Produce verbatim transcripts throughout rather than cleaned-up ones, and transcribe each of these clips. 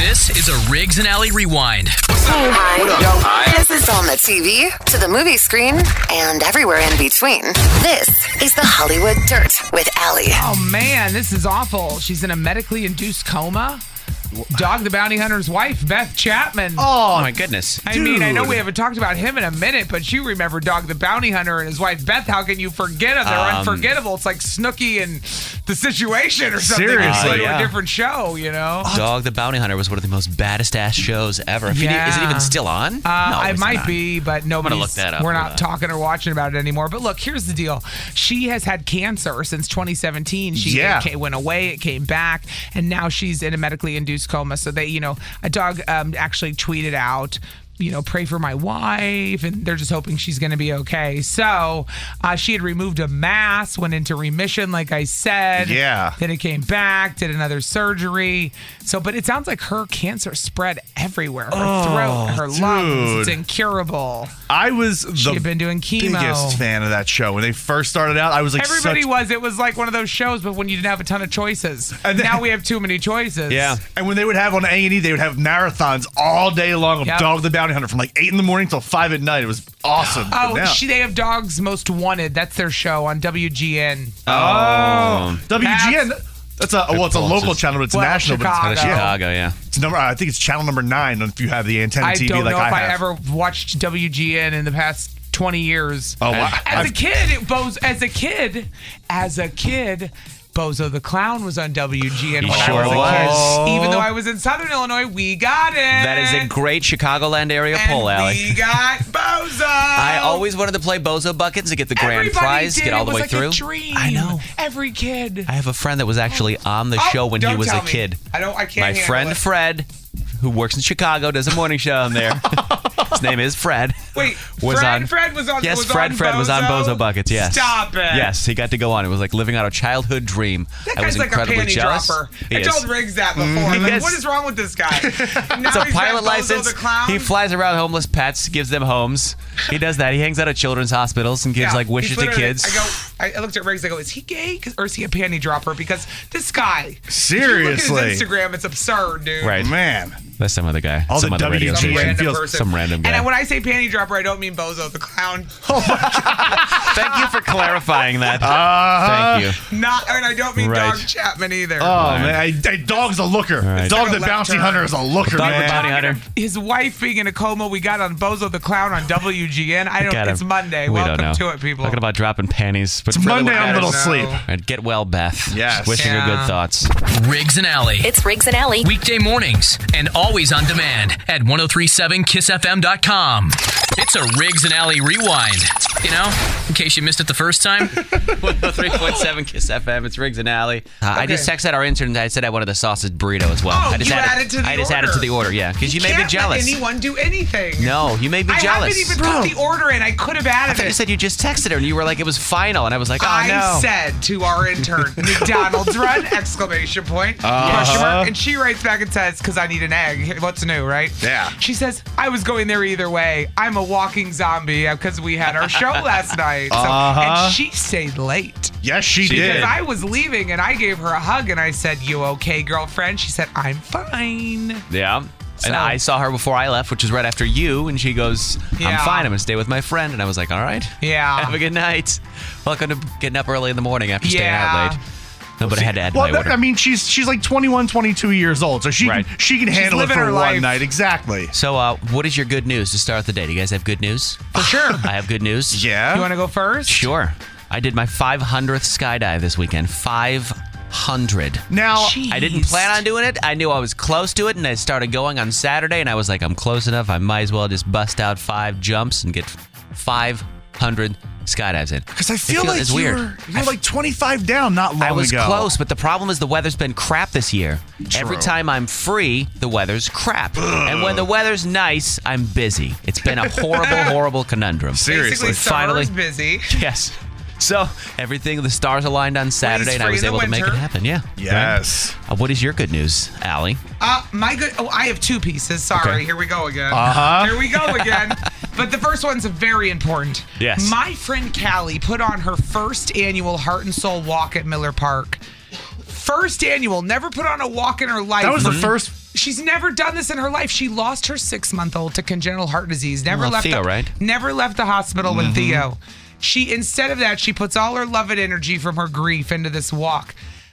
This is a Riggs and Alley Rewind. Hi. What up? Yo. Hi. This is on the T V, to the movie screen, and everywhere in between. This is the Hollywood Dirt with Alley. Oh, man, this is awful. She's in a medically induced coma. Dog the Bounty Hunter's wife, Beth Chapman. Oh, my goodness. I mean, I know we haven't talked about him in a minute, but you remember Dog the Bounty Hunter and his wife, Beth. How can you forget them? They're um, unforgettable. It's like Snooki and The Situation or something. Seriously, uh, yeah. a different show, you know? Dog the Bounty Hunter was one of the most baddest ass shows ever. If Yeah. you, is it even still on? Uh, no, it it's might not. be, but nobody's. look that up. We're Hold not on. talking or watching about it anymore. But look, here's the deal. She has had cancer since twenty seventeen. She Yeah. it came, went away, it came back, and now she's in a medically induced coma. So they, you know, a dog um, actually tweeted out, you know, pray for my wife, and they're just hoping she's going to be okay. So uh, she had removed a mass, went into remission, like I said. Yeah. Then it came back, did another surgery. So, but it sounds like her cancer spread everywhere. Her Oh, throat, her lungs. It's dude. incurable. I was She the had been doing chemo. biggest fan of that show. When they first started out, I was like, Everybody such... was. It was like one of those shows, but when you didn't have a ton of choices. And then- now we have too many choices. And when they would have on A and E, they would have marathons all day long of Yep. Dog the Bounty Hunter from like eight in the morning till five at night. It was awesome. Oh, But now- she, they have Dogs Most Wanted. That's their show on W G N. Oh, W G N. That's a well, it's a Good local pulses. channel, but it's Well, national. Chicago. But it's, Chicago, yeah. It's number. I think it's channel number nine. If you have the antenna I T V, don't like know I if I have. ever watched W G N in the past twenty years. Oh, wow. As I've- a kid, it Bozo, as a kid, as a kid, Bozo the Clown was on W G N He when sure I was a was. kid. Even though I was in Southern Illinois, we got it. That is a great Chicagoland area and pull, Allie. we got Bozo. I always wanted to play Bozo Buckets and get the grand Everybody prize, did. get all It the was way like through. A dream. I know. Every kid. I have a friend that was actually on the Oh, show when he don't was tell a me. kid. I don't. I can't. My handle friend it. Fred, who works in Chicago, does a morning show on there. His name is Fred. Wait, was Fred, on, Fred was on. Yes, was Fred. on Fred was on Bozo? Bozo Buckets. Yes. Stop it. Yes, he got to go on. It was like living out a childhood dream. That I was guy's like a incredibly panty jealous. dropper. He I is. told Riggs that before. I'm like, Yes. what is wrong with this guy? Now It's a he's pilot got Bozo license. The Clown. He flies around homeless pets, gives them homes. He does that. He hangs out at children's hospitals and gives Yeah, like wishes he's to literally- kids. I go. I I looked at Riggs. I go, is he gay 'Cause- or is he a panty dropper? Because this guy. Seriously. If you look at his Instagram, it's absurd, dude. Right. Man. That's some other guy. All some the other radio W G N station. Random feels- person. Some random guy. And when I say panty dropper, I don't mean Bozo the Clown. Thank you for clarifying that. Uh-huh. Thank you. Not, and I don't mean Right. Dog Chapman either. Oh man, I, I, dog's a looker. right. Dog It's the like a Bounty left Hunter turn. is a looker, Dog the man. Bounty Hunter. His wife being in a coma, we got on Bozo the Clown on W G N. I don't. Got him. It's Monday. We Welcome don't know. to it, people. Talking about dropping panties. But It's for the Monday on matters- Little No. Sleep. And get well, Beth. Yes. Just wishing her Yeah. good thoughts. Riggs and Alley. It's Riggs and Alley. Weekday mornings and always on demand at ten thirty-seven kiss f m dot com. It's a Riggs and Alley rewind. You know, in case you missed it the first time. one oh three point seven Kiss F M. It's Riggs and Alley. Uh, I Okay. just texted our intern and I said I wanted the sausage burrito as well. Oh, I just you added, added to the I just added to order. the order, yeah. Because you, made me Can't jealous. let anyone do anything. No, you made me I jealous. haven't even put the order in. I could have I added thought you it. said you just texted her and you were like, it was final. And I was like, oh, I no. said to our intern, McDonald's run, exclamation point, Uh-huh. question mark, and she writes back and says, because I need an egg. What's new, right? Yeah. She says, I was going there either way. I'm a walking zombie because we had our show last night. So, Uh-huh. And she stayed late. Yes, she, She did. Because I was leaving and I gave her a hug and I said, you okay, girlfriend? She said, I'm fine. Yeah. So- And I saw her before I left, which was right after you, and she goes, I'm Yeah. fine, I'm going to stay with my friend. And I was like, all right. Yeah. Have a good night. Welcome to getting up early in the morning after staying Yeah. out late. No, but I had to add well, my that- order. I mean, she's she's like twenty-one, twenty-two years old, so she Right. can she can handle it living for her one life. night. Exactly. So, uh, what is your good news to start the day? Do you guys have good news? For sure. I have good news. Yeah. You want to go first? Sure. I did my five hundredth skydive this weekend. five hundred. Now, Jeez. I didn't plan on doing it. I knew I was close to it, and I started going on Saturday, and I was like, I'm close enough. I might as well just bust out five jumps and get five hundred skydives in. because I It feel feels- like it's you weird. were, you I were like twenty-five down not long I was ago. close, but the problem is the weather's been crap this year. Every True. time I'm free, the weather's crap. And when the weather's nice, I'm busy. It's been a horrible, horrible conundrum. Basically, Finally, summer's busy. yes. So everything, the stars aligned on Saturday, and I free was in the able to make it winter. happen. Yeah. Yes. Right? Uh, what is your good news, Allie? Uh, my good. Oh, I have two pieces. Sorry. Okay. Here we go again. Uh-huh. Here we go again. But the first one's very important. Yes. My friend Callie put on her first annual Heart and Soul Walk at Miller Park. First annual, never put on a walk in her life. That was the first. She's never done this in her life. She lost her six-month-old to congenital heart disease. Never Well, left Theo, the, right? Never left the hospital Mm-hmm. with Theo. She instead of that, she puts all her love and energy from her grief into this walk.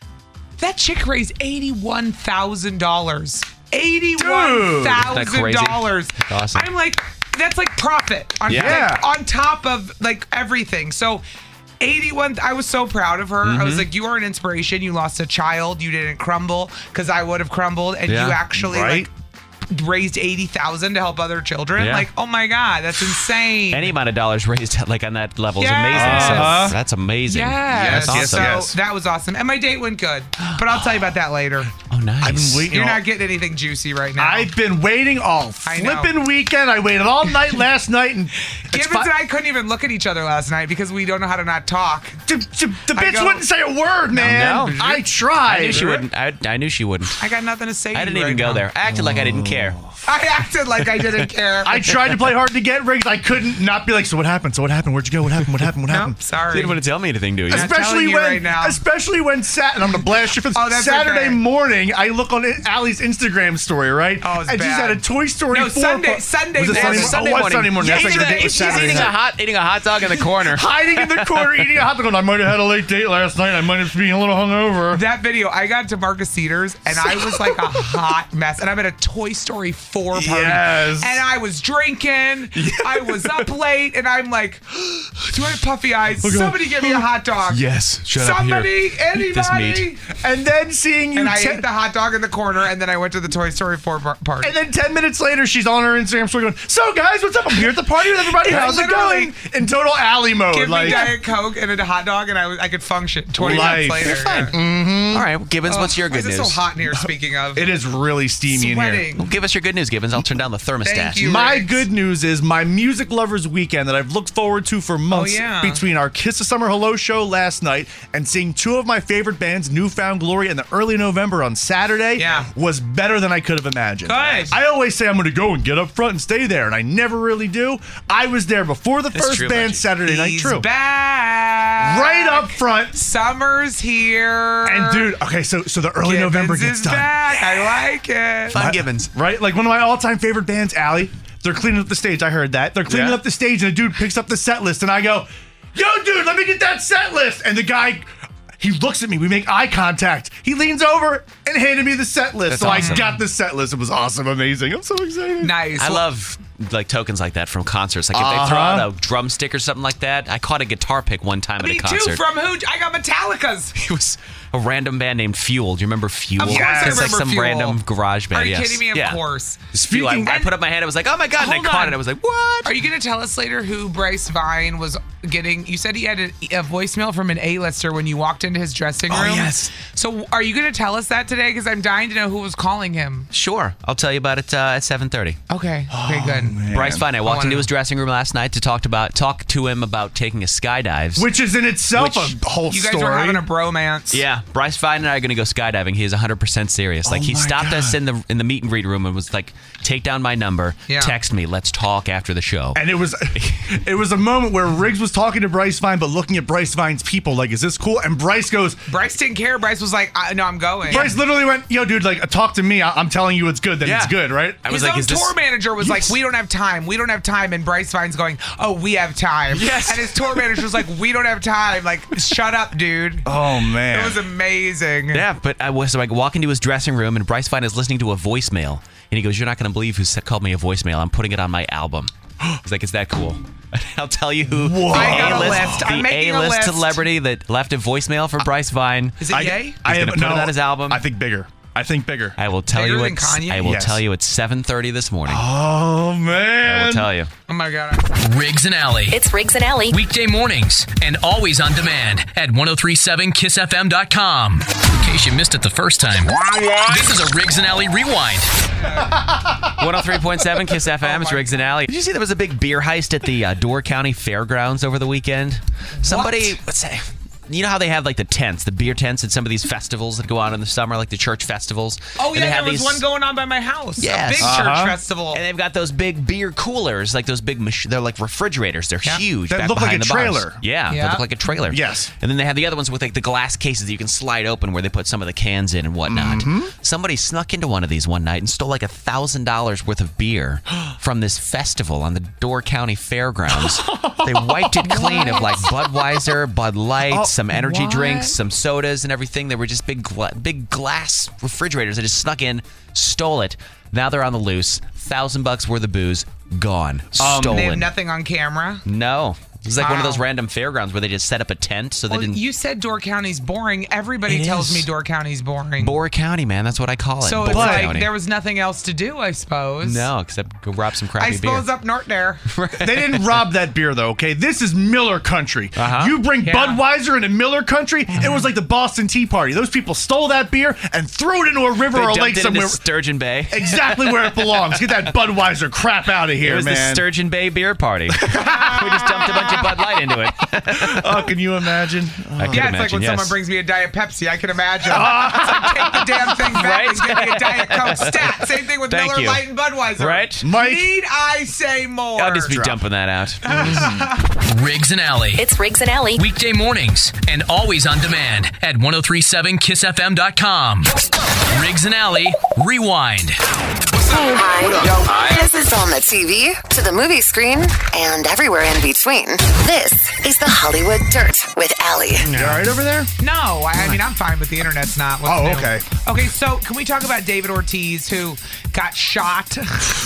That chick raised eighty-one thousand dollars. eighty-one thousand dollars. Awesome. I'm like, that's like profit on, Yeah. like, on top of like everything. So eighty-one, I was so proud of her. I Mm-hmm. was like, you are an inspiration. You lost a child. You didn't crumble because I would have crumbled. And Yeah. you actually Right. like raised eighty thousand to help other children. Yeah. Like, oh my God, that's insane. Any amount of dollars raised like on that level is Yes. amazing. So Uh-huh. that's amazing. Yes, That's yes, so awesome. yes. that was awesome. And my date went good. But I'll tell you about that later. Oh, nice. I've been waiting. You're all- not getting anything juicy right now. I've been waiting all I know. flipping weekend. I waited all night last night, and it's Gibbons fi- and I couldn't even look at each other last night because we don't know how to not talk. the, the, the I bitch go- wouldn't say a word, man. no. I tried. I knew she wouldn't. I, I knew she wouldn't. I got nothing to say to I you didn't even right go now. there. I acted like I didn't care. I acted like I didn't care. I tried to play hard to get, Riggs. I couldn't not be like, so what happened? So what happened? Where'd you go? What happened? What happened? What No, happened? You sorry. didn't want to tell me anything, do you? not Especially telling you when, right now. especially when Sat, and I'm gonna blast you for this. Oh, that's Saturday okay. morning, I look on it, Allie's Instagram story, right? Oh, it's and she's bad. at a Toy Story No, four. Sunday- po- Sunday Was it morning. Sunday, Sunday oh, what morning. Sunday morning? Yeah, That's like eating the a- date was she's Saturday eating a night. hot eating a hot dog in the corner. Hiding in the corner, eating a hot dog. I might have had a late date last night. I might have been a little hungover. That video, I got to Marcus Cedars and I was like a hot mess. And I'm at a Toy Story four party. Yes. And I was drinking. I was up late. And I'm like, do I have puffy eyes? Somebody give me a hot dog. Yes, shut Somebody, this anybody. meat. And then seeing you, And I ten- ate the hot dog in the corner. And then I went to the Toy Story four par- party. and then ten minutes later, she's on her Instagram story going, "So guys, what's up? I'm here at the party with everybody. Yeah, How's it literally. going?" In total alley mode, Give like me Diet Coke and a hot dog, and I, was, I could function. twenty Life. minutes later. You're fine. yeah. All right, well, Gibbons, what's your Why good is news? it so hot in here, speaking of? it is really steamy in here. Sweating. Well, give us your good news, Gibbons. I'll turn down the thermostat. Thank you. My Riggs. good news is my music lovers weekend that I've looked forward to for months Oh, yeah. between our Kiss the Summer Hello show last night and seeing two of my favorite bands, Newfound Glory and the early November on Saturday, Yeah. was better than I could have imagined. Good. I always say I'm going to go and get up front and stay there, and I never really do. I was there before the That's first true, band Reggie. Saturday night. He's True. back. Right up front. Summer's here. And dude, okay, so so the early Gibbons November gets is done. back. I like it. Fun Gibbons. Right? Like one of my all-time favorite bands, Allie. They're cleaning up the stage. I heard that. They're cleaning Yeah. up the stage, and a dude picks up the set list, and I go, "Yo, dude, let me get that set list." And the guy, he looks at me. We make eye contact. He leans over and handed me the set list. That's so awesome. I got the set list. It was awesome, amazing. I'm so excited. Nice. I Well, love like tokens like that from concerts. Like if they throw Uh-huh. out a drumstick or something like that. I caught a guitar pick one time at Me a too. concert. From who? I got Metallica's. It was a random band named Fuel. Do you remember Fuel? Of course I It's like remember some Fuel. random garage band. Are you yes. kidding me? Of yeah. course. It's Fuel. I, Speaking- I put up my hand. I was like, oh my God. And I Hold caught on. it. I was like, what? Are you going to tell us later who Bryce Vine was getting? You said he had a, a voicemail from an A-lister when you walked into his dressing room. Oh, yes. So are you going to tell us that today? Because I'm dying to know who was calling him. Sure. I'll tell you about it uh, at seven thirty. Okay. Okay, good. Bryce Fine. I walked wanna into know. his dressing room last night to talk about talk to him about taking a skydive. Which is in itself Which- a whole You guys story. were having a bromance. Yeah, Bryce Fine and I are going to go skydiving. He is one hundred percent serious. Like Oh he my stopped us God. in the in the meet and greet room and was like, "Take down my number, Yeah. text me, let's talk after the show." And it was it was a moment where Riggs was talking to Bryce Vine, but looking at Bryce Vine's people, like, is this cool? And Bryce goes, Bryce didn't care. Bryce was like, I, "No, I'm going." Bryce literally went, "Yo, dude, like, talk to me. I- I'm telling you it's good, then Yeah. it's good, right?" I was His like, own "Is this?" tour manager was Yes. like, "We don't have time. We don't have time." And Bryce Vine's going, "Oh, we have time." Yes. And his tour manager was like, "We don't have time. Like, shut up, dude." Oh, man. It was amazing. Yeah, but I was like walking to his dressing room and Bryce Fine is listening to a voicemail and he goes, "You're not going to believe who s- called me a voicemail. I'm putting it on my album." He's like, "Is that cool?" I'll tell you who Whoa. the I got a A-list, list. I'm the making a A-list list. celebrity that left a voicemail for Bryce Vine. Is it I, Ye? I gonna have- put it on his album. I think bigger. I think bigger. I will tell Bigger you than at Kanye? I will Yes. tell you at seven thirty this morning. Oh, I man. will tell you. Oh my god. Riggs and Alley. It's Riggs and Alley. Weekday mornings and always on demand at ten thirty-seven kiss f m dot com. In case you missed it the first time, this is a Riggs and Alley rewind. one oh three point seven Kiss F M. It's my Riggs and Alley. Did you see there was a big beer heist at the uh, Door County Fairgrounds over the weekend? Somebody, let's say, you know how they have like the tents, the beer tents at some of these festivals that go on in the summer, like the church festivals? Oh, And yeah, they have there was these- one going on by my house. Yes. A big Uh-huh. church festival. And they've got those big beer coolers, like those big, mach- they're like refrigerators. They're Yeah. huge. That back look like behind a the bars. trailer. Yeah, they Yeah. look like a trailer. Yes. And then they have the other ones with like the glass cases that you can slide open where they put some of the cans in and whatnot. Mm-hmm. Somebody snuck into one of these one night and stole like a thousand dollars worth of beer from this festival on the Door County Fairgrounds. They wiped it clean of like Budweiser, Bud Light, Oh, some energy what? drinks, some sodas, and everything. They were just big, gla- big glass refrigerators. They just snuck in, stole it. Now they're on the loose. Thousand bucks worth of booze gone, stolen. They have nothing on camera. No. It was like one of Wow. those random fairgrounds where they just set up a tent so they Well, didn't. you said Door County's boring. Everybody It tells is. me Door County's boring. Boar County, man. That's what I call it. so Boar it's like County. there was nothing else to do, I suppose. No, except go rob some I crappy beer. suppose up north there. They didn't rob that beer though, okay? This is Miller Country. Uh-huh. You bring Yeah. Budweiser into Miller Country, it was like the Boston Tea Party. Those people stole that beer and threw it into a river They or a dumped lake it somewhere. into Sturgeon Bay. Exactly where it belongs. Get that Budweiser crap out of It here, was the man. Sturgeon Bay beer party. We just dumped a bunch of Bud Light into it. Oh, can you imagine? Oh. I could Yeah, it's imagine, like when yes. someone brings me a Diet Pepsi. I can imagine. It's like, take the damn thing back Right? and give me a Diet Coke stat. Same thing with Thank Miller you. Lite and Budweiser. Right? Mike. Need I say more? I'll just be Drop. dumping that out. Riggs and Alley. It's Riggs and Alley. Weekday mornings and always on demand at ten thirty-seven kiss f m dot com. Riggs and Alley Rewind. Hi. This is on the T V, to the movie screen, and everywhere in between. This is the Hollywood Dirt with Allie. You all right over there? No, I, I mean, I'm fine, but the internet's not. What's Oh, new? okay. Okay, so can we talk about David Ortiz, who got shot?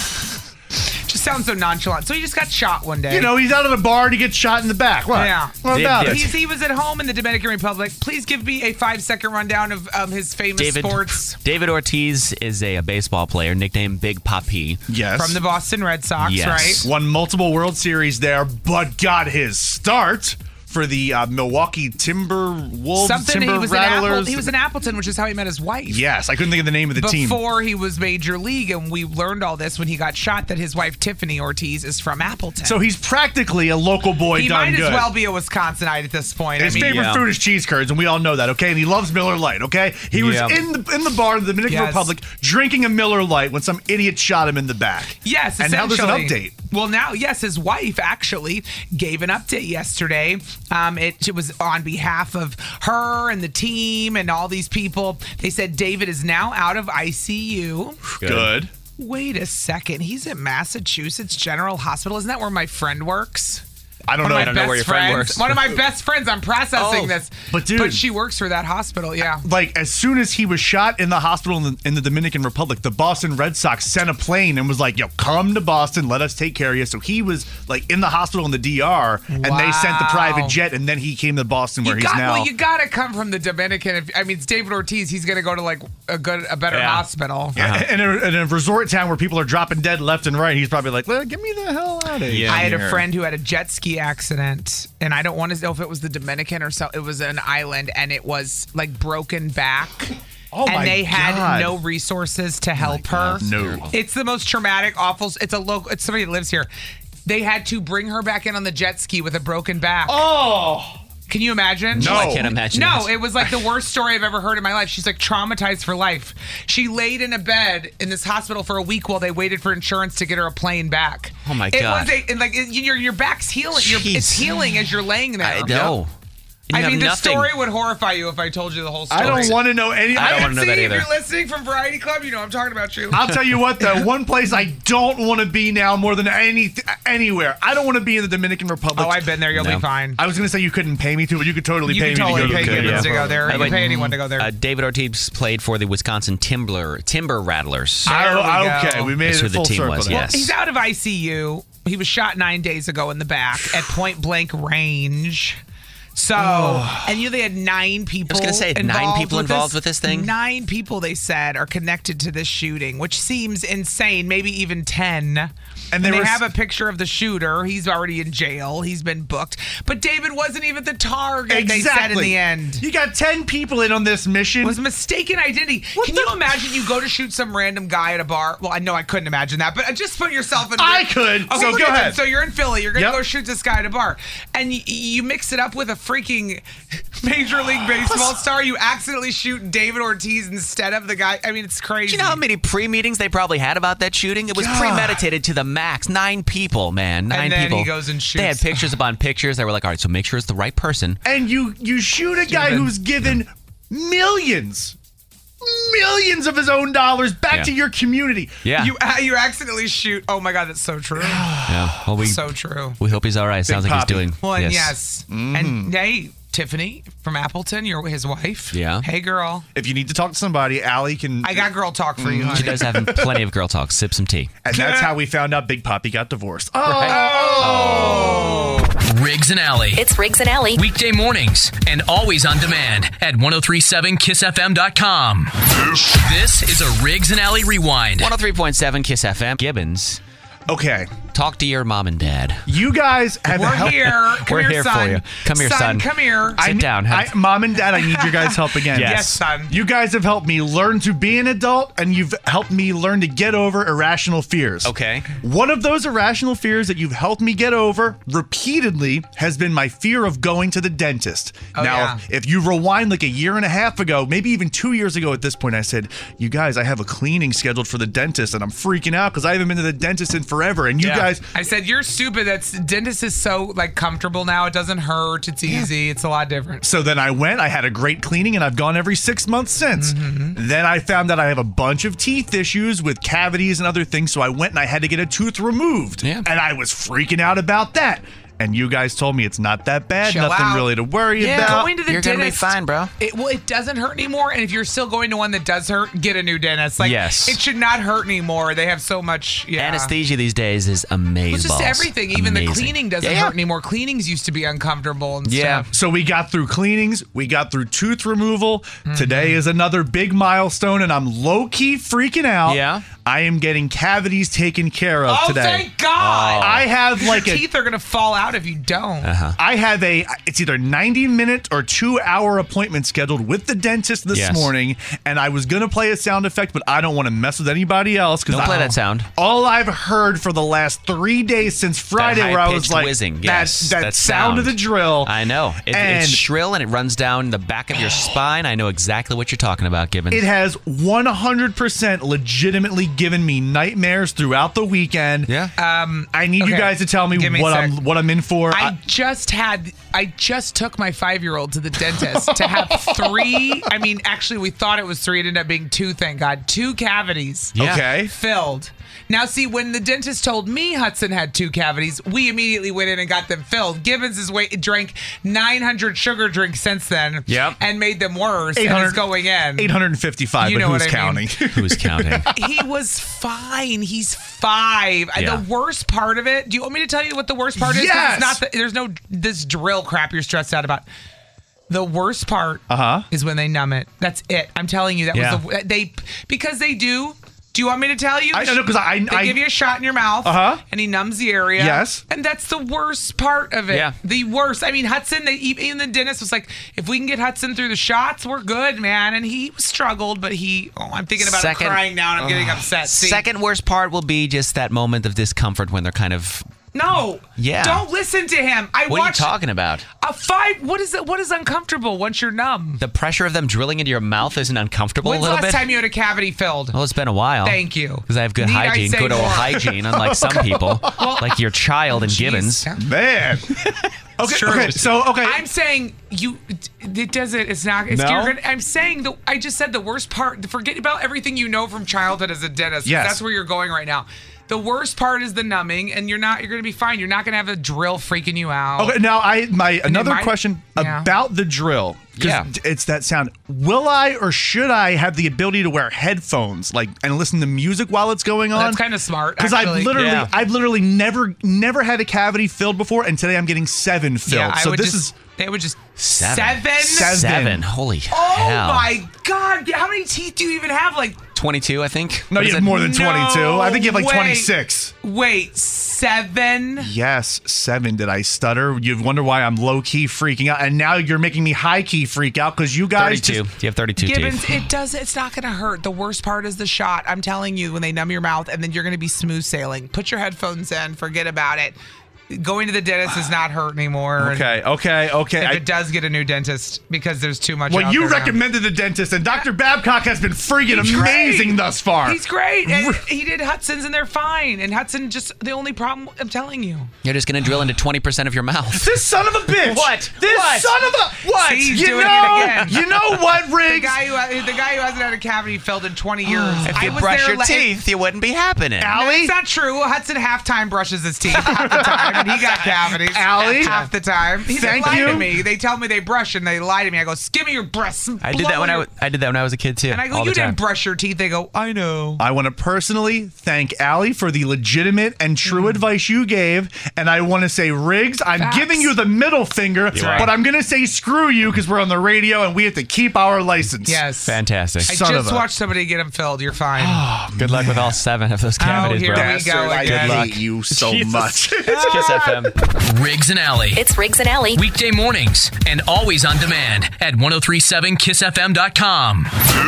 Just sounds so nonchalant. So he just got shot one day. You know, he's out at a bar and he gets shot in the back. What? Yeah. What Did- about did- it? He's, he was at home in the Dominican Republic. Please give me a five-second rundown of um, his famous David, sports David Ortiz is a, a baseball player nicknamed Big Papi. Yes. from the Boston Red Sox, Yes. right? Won multiple World Series there, but got his start for the uh, Milwaukee Timber Wolves, Something Timber he was in Rattlers. Apple, he was in Appleton, which is how he met his wife. Yes, I couldn't think of the name of the team. Before he was major league, and we learned all this when he got shot that his wife Tiffany Ortiz is from Appleton. So he's practically a local boy he done might good. as well be a Wisconsinite at this point. His I mean, favorite Yeah. fruit is cheese curds, and we all know that, okay? And he loves Miller Lite, okay? He was Yeah. in the in the bar in the Dominican Yes. Republic drinking a Miller Lite when some idiot shot him in the back. Yes, and now there's an essentially. update. Well, now, yes, his wife actually gave an update yesterday. Um, it, it was on behalf of her and the team and all these people. They said David is now out of I C U. Good. Wait a second. He's at Massachusetts General Hospital. Isn't that where my friend works? I don't One know. of my I don't know best where your friend friends. works. One of my best friends. I'm processing Oh, this. but dude- but she works for that hospital. Yeah. Like, as soon as he was shot in the hospital in the, in the Dominican Republic, the Boston Red Sox sent a plane and was like, yo, come to Boston, let us take care of you. So he was, like, in the hospital in the D R, and they sent the Wow. private jet, and then he came to Boston where You he's got, now. well, you gotta come from the Dominican. If, I mean, it's David Ortiz. He's gonna go to like a good, a better Yeah. hospital. Yeah, in, a, in a resort town where people are dropping dead left and right, he's probably like, well, get me the hell out of here. Yeah. I had a friend who had a jet ski accident, and I don't want to know if it was the Dominican or so. It was an island, and it was like broken back. Oh, and my they had God. no resources to help her. No. It's the most traumatic, awful. It's a local. It's somebody that lives here. They had to bring her back in on the jet ski with a broken back. Oh. Can you imagine? No. I can't imagine No, that. it was like the worst story I've ever heard in my life. She's like traumatized for life. She laid in a bed in this hospital for a week while they waited for insurance to get her a plane back. Oh, my it God. Was a, and like it, your your back's healing. Your, it's Jeez. healing as you're laying there. I know. And you I have mean, the nothing. story would horrify you if I told you the whole story. I don't want to know any. I don't I- wanna know See, that if either. you're listening from Variety Club, you know I'm talking about you. I'll tell you what, though, one place I don't want to be now more than any anywhere. I don't want to be in the Dominican Republic. Oh, I've been there. You'll No. be fine. I was going to say you couldn't pay me to, but you could totally You pay can me totally to go pay to the could, humans yeah. to go there. By You the can way, pay anyone to go there. Uh, David Ortiz played for the Wisconsin Timber Timber Rattlers. I- There we I- go. okay, we made That's it who the full team circle. was, there. yes. He's out of I C U. He was shot nine days ago in the back at point blank range. So, and you know, they had nine people. I was gonna say, nine involved people involved with this thing? Nine people, they said, are connected to this shooting, which seems insane. Maybe even ten. And there they was- have a picture of the shooter. He's already in jail. He's been booked. But David wasn't even the target. Exactly. They said in the end. You got ten people in on this mission. Was mistaken identity. Can you imagine you go to shoot some random guy at a bar? Well, I know I couldn't imagine that, but just put yourself in. I could. Okay, So look go at ahead. this. So you're in Philly. You're gonna Yep. go shoot this guy at a bar, and you, you mix it up with a freaking Major League Baseball star. You accidentally shoot David Ortiz instead of the guy. I mean, it's crazy. Do you know how many pre-meetings they probably had about that shooting? It was God. premeditated to the max. Nine people, man. Nine And then people. he goes and shoots. They had pictures upon pictures. They were like, all right, so make sure it's the right person. And you you shoot a guy Stupid. who's given millions, millions of his own dollars back Yeah. to your community. Yeah. You uh, you accidentally shoot. Oh my God, that's so true. yeah. Well, we, So true. we hope he's all right. Sounds like Poppy. he's doing. Well, and yes, and hey, Tiffany from Appleton, you're his wife. Yeah. Hey, girl. If you need to talk to somebody, Allie can. I got girl talk for you, She honey. does have plenty of girl talk. Sip some tea. And that's how we found out Big Poppy got divorced. Oh, Riggs and Alley. It's Riggs and Alley. Weekday mornings and always on demand at ten thirty-seven kiss f m dot com. This is a Riggs and Alley rewind. one oh three point seven Kiss F M. Gibbons, okay. talk to your mom and dad. You guys have We're helped. here. Come We're here, here for son. you. Come here, son. Come here. I Sit ne- down. I, Mom and Dad, I need your guys' help again. Yes. Yes, son. You guys have helped me learn to be an adult, and you've helped me learn to get over irrational fears. Okay. One of those irrational fears that you've helped me get over repeatedly has been my fear of going to the dentist. Oh, now, yeah. if you rewind like a year and a half ago, maybe even two years ago at this point, I said, you guys, I have a cleaning scheduled for the dentist, and I'm freaking out because I haven't been to the dentist in forever. And you Yeah. guys, I said, you're stupid. That's dentist is so like comfortable now. It doesn't hurt. It's easy. It's a lot different. So then I went, I had a great cleaning, and I've gone every six months since. Mm-hmm. Then I found that I have a bunch of teeth issues with cavities and other things, so I went and I had to get a tooth removed. Yeah. And I was freaking out about that. And you guys told me it's not that bad, Chill nothing out. really to worry Yeah, about. going to the You're gonna be dentist. fine, bro. It, well, it doesn't hurt anymore. And if you're still going to one that does hurt, get a new dentist. Like, Yes. it should not hurt anymore. They have so much. Yeah. Anesthesia these days is amazing. It's just everything. Even the cleaning doesn't Yeah, yeah. hurt anymore. Cleanings used to be uncomfortable and Yeah. stuff. So we got through cleanings, we got through tooth removal. Mm-hmm. Today is another big milestone, and I'm low-key freaking out. Yeah. I am getting cavities taken care of Oh, today. thank God. I have Your like a teeth are going to fall out if you don't. I have a, it's either ninety minute or two hour appointment scheduled with the dentist this Yes. morning, and I was going to play a sound effect, but I don't want to mess with anybody else. Don't play that sound. All I've heard for the last three days since Friday where I was high-pitched like, whizzing. that, Yes, that, that sound of sound. the drill. I know. It, And- it's shrill and it runs down the back of your spine. I know exactly what you're talking about, Gibbons. It has one hundred percent legitimately given me nightmares throughout the weekend. Yeah. Um, I need you okay. guys to tell me, Give me a what sec. I'm what I'm in for. I I- just had, I just took my five-year-old to the dentist to have three. I mean, actually, we thought it was three. It ended up being two. Thank God, two cavities. Yeah. Okay. Filled. Now, see, when the dentist told me Hudson had two cavities, we immediately went in and got them filled. Gibbons has wait, drank nine hundred sugar drinks since then, Yep. and made them worse. eight And hundred is going in. eight hundred fifty-five, You but know who's what I mean. counting? Who's counting? He was fine. He's five. Yeah. The worst part of it. Do you want me to tell you what the worst part is? 'Cause Yes. It's not. The, there's no this drill crap you're stressed out about. The worst part Uh-huh. is when they numb it. That's it. I'm telling you. That Yeah. was the they because they do. Do you want me to tell you? I don't know, 'cause I- they I- give you a shot in your mouth, Uh-huh. and he numbs the area. Yes. and that's the worst part of it. Yeah. The worst. I mean, Hudson. They, even the dentist was like, "If we can get Hudson through the shots, we're good, man." And he struggled, but he. Oh, I'm thinking about Second- him crying now, and I'm getting upset. See? Second worst part will be just that moment of discomfort when they're kind of. No. Yeah. Don't listen to him. I What watched are you talking about? a five. What is it? What is uncomfortable once you're numb? The pressure of them drilling into your mouth isn't uncomfortable When's a the little last bit? time you had a cavity filled? Well, it's been a while. Thank you. Because I have good Need I hygiene, say good old more? hygiene, unlike some people, like your child and Jeez. Gibbons. Man. Okay, True. okay, so, okay. I'm saying you. It doesn't. It's not. It's No? you're gonna, I'm saying the. I just said the worst part. Forget about everything you know from childhood as a dentist. 'Cause Yes. That's where you're going right now. The worst part is the numbing, and you're not. You're gonna be fine. You're not gonna have a drill freaking you out. Okay, now I my another might- question yeah. about the drill. 'Cause Yeah. it's that sound. Will I or should I have the ability to wear headphones, like, and listen to music while it's going on? That's kind of smart. Because I've actually. literally, Yeah. I've literally never, never had a cavity filled before, and today I'm getting seven filled. Yeah, I so would this just. is They would just Seven. seven. Seven. Seven. Holy Oh hell. my God! How many teeth do you even have? Like, twenty-two, I think. no, What you is have it? more than twenty-two. No I think you have like way. twenty-six. wait, seven? Yes, seven. Did I stutter? You wonder why I'm low key freaking out, and now you're making me high key freak out because you guys thirty-two. just. You have thirty-two Gibbons, teeth. it does. It's not going to hurt. The worst part is the shot. I'm telling you, when they numb your mouth, and then you're going to be smooth sailing. Put your headphones in. Forget about it. going to the dentist does not hurt anymore. Okay, okay, okay. If I, it does, get a new dentist because there's too much. well, out you there now. recommended the dentist, and Doctor Babcock has been friggin' He's amazing great. thus far. He's great. And he did Hudson's, and they're fine. And Hudson just the only problem. I'm telling you. You're just going to drill into twenty percent of your mouth. This son of a bitch. What? This What? son of a what? See, he's you doing it know, again. you know what, The Riggs? guy who the guy who hasn't had a cavity filled in twenty years. If I you was brush there your la- teeth, you wouldn't be happening. No, Allie? it's not true. Hudson half-time brushes his teeth half the time, and he got cavities. Allie? half the time. He Thank they lie you. to me. They tell me they brush, and they lie to me. I go, "Give me your breasts." I did that when I was, I did that when I was a kid too. And I go, all "You the time. didn't brush your teeth." They go, "I know." I want to personally thank Allie for the legitimate and true advice you gave, and I want to say, Riggs, I'm Facts. giving you the middle finger, are. but I'm going to say screw you because we're on the radio and we have to keep our license. Yes. Fantastic. I Son of just a- watched somebody get them filled. You're fine. Good luck with all seven of those cavities, Oh, here bro. we go I again. hate you so Jesus. much. It's Kiss F M. Riggs and Alley. It's Riggs and Alley. Weekday mornings and always on demand at ten thirty-seven kiss f m dot com.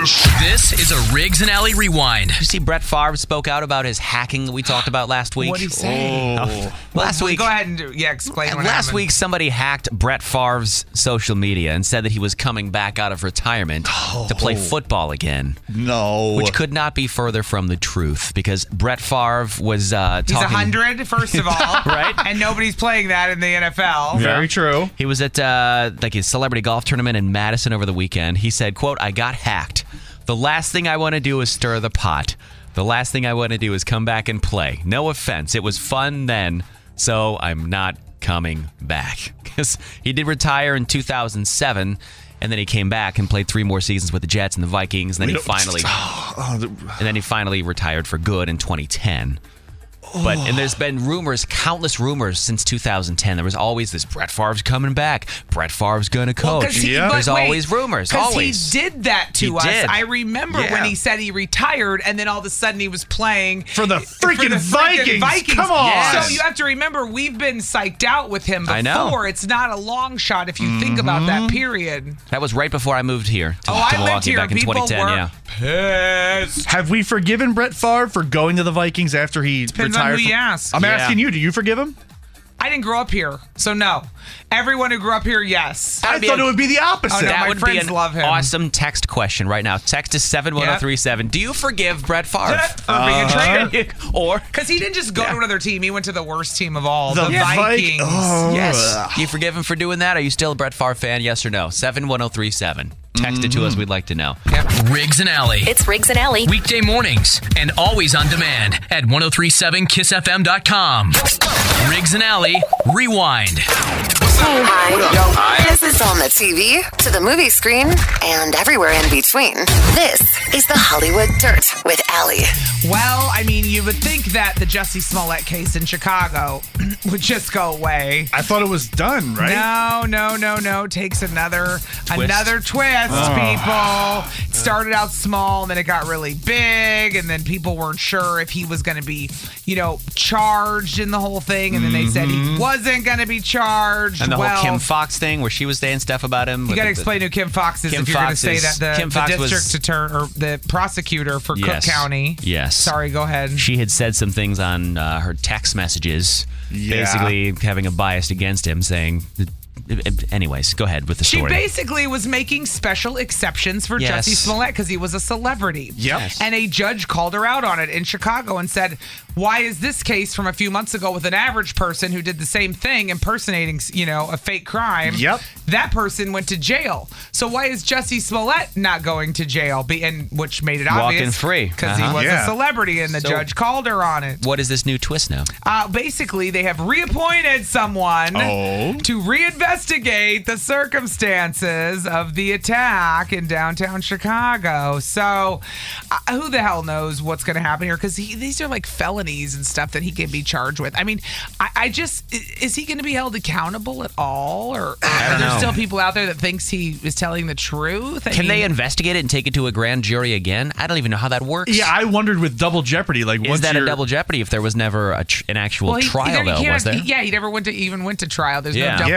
This is a Riggs and Alley rewind. Did you see Brett Favre spoke out about his hacking that we talked about last week? What'd he say? Oh. Last Well, week, Go ahead and do, yeah, explain what last happened. week somebody hacked Brett Favre's social media and said that he was coming back out of retirement to play football again. No. Which could not be further from the truth because Brett Favre was uh, He's a talking. hundred, first of all, Right. And nobody's playing that in the N F L. Very true. He was at uh, like his celebrity golf tournament in Madison over the weekend. He said, quote, "I got hacked. The last thing I want to do is stir the pot. The last thing I want to do is come back and play. No offense. It was fun then, so I'm not coming back." Because he did retire in two thousand seven, and then he came back and played three more seasons with the Jets and the Vikings, and then he finally Oh, the- and then he finally retired for good in twenty ten. But and there's been rumors, countless rumors since two thousand ten. There was always this Brett Favre's coming back. Brett Favre's gonna Well, coach. 'cause he- Yeah. but There's wait, always rumors. 'cause Always. he did that to He us. did. I remember Yeah. when he said he retired, and then all of a sudden he was playing For the freaking freaking Vikings. Come on. Yes. So you have to remember, we've been psyched out with him before. I know. It's not a long shot if you think about that period. That was right before I moved here to, Oh, to I lived Milwaukee here. back in People twenty ten. were Yeah. pissed. Have we forgiven Brett Favre for going to the Vikings after he Depends on retired? who you from- ask. I'm Yeah. asking you. Do you forgive him? I didn't grow up here, so no. Everyone who grew up here, yes. I be thought a- it would be the opposite. Oh, no, That my would be friends an love him. awesome text question right now. Text to seven one zero three seven. Do you forgive Brett Favre? For being a traitor. or Because he didn't just go to another team. He went to the worst team of all, the, The Vik- Vikings. Oh. yes. Do you forgive him for doing that? Are you still a Brett Favre fan? Yes or no? seven one zero three seven. Text it to us. We'd like to know. Riggs and Alley. It's Riggs and Alley. Weekday mornings and always on demand at ten thirty-seven kiss f m dot com. Riggs and Alley rewind. Hi. This is on the T V, to the movie screen, and everywhere in between. This is the Hollywood Dirt with Allie. Well, I mean, you would think that the Jussie Smollett case in Chicago would just go away. I thought it was done, right? No, no, no, no. Takes another another twist, people. It started out small, and then it got really big, and then people weren't sure if he was going to be, you know, charged in the whole thing, and then they said he wasn't going to be charged. And the well, whole Kim Fox thing where she was saying stuff about him. you got to explain who Kim Fox is Kim if you're going to Fox say is- that the, Kim the Fox was- district attorney or the prosecutor for Yes. Cook County. Yes. Sorry, go ahead. She had said some things on uh, her text messages, Yeah. basically having a bias against him, saying. Anyways, go ahead with the She story. basically was making special exceptions for Yes. Jussie Smollett because he was a celebrity. Yep. Yes. And a judge called her out on it in Chicago and said, why is this case from a few months ago with an average person who did the same thing, impersonating, you know, a fake crime? Yep. That person went to jail. So why is Jussie Smollett not going to jail? Be, and which made it Walking obvious. free. Because Uh-huh. he was Yeah. a celebrity and the So- judge called her on it. What is this new twist now? Uh, basically, they have reappointed someone Oh. to reinvestigate the circumstances of the attack in downtown Chicago. So, uh, who the hell knows what's going to happen here? Because these are like felonies and stuff that he can be charged with. I mean, I, I just i- is he going to be held accountable at all, or are don't there know. still people out there that thinks he is telling the truth? I Can they mean, investigate it and take it to a grand jury again? I don't even know how that works. Yeah, I wondered with double jeopardy. Like, Is once that a you're- double jeopardy if there was never a tr- an actual Well, he- trial, he though, can't- was there? he- yeah, he never went to even went to trial. There's Yeah. no double. Yeah. You have to go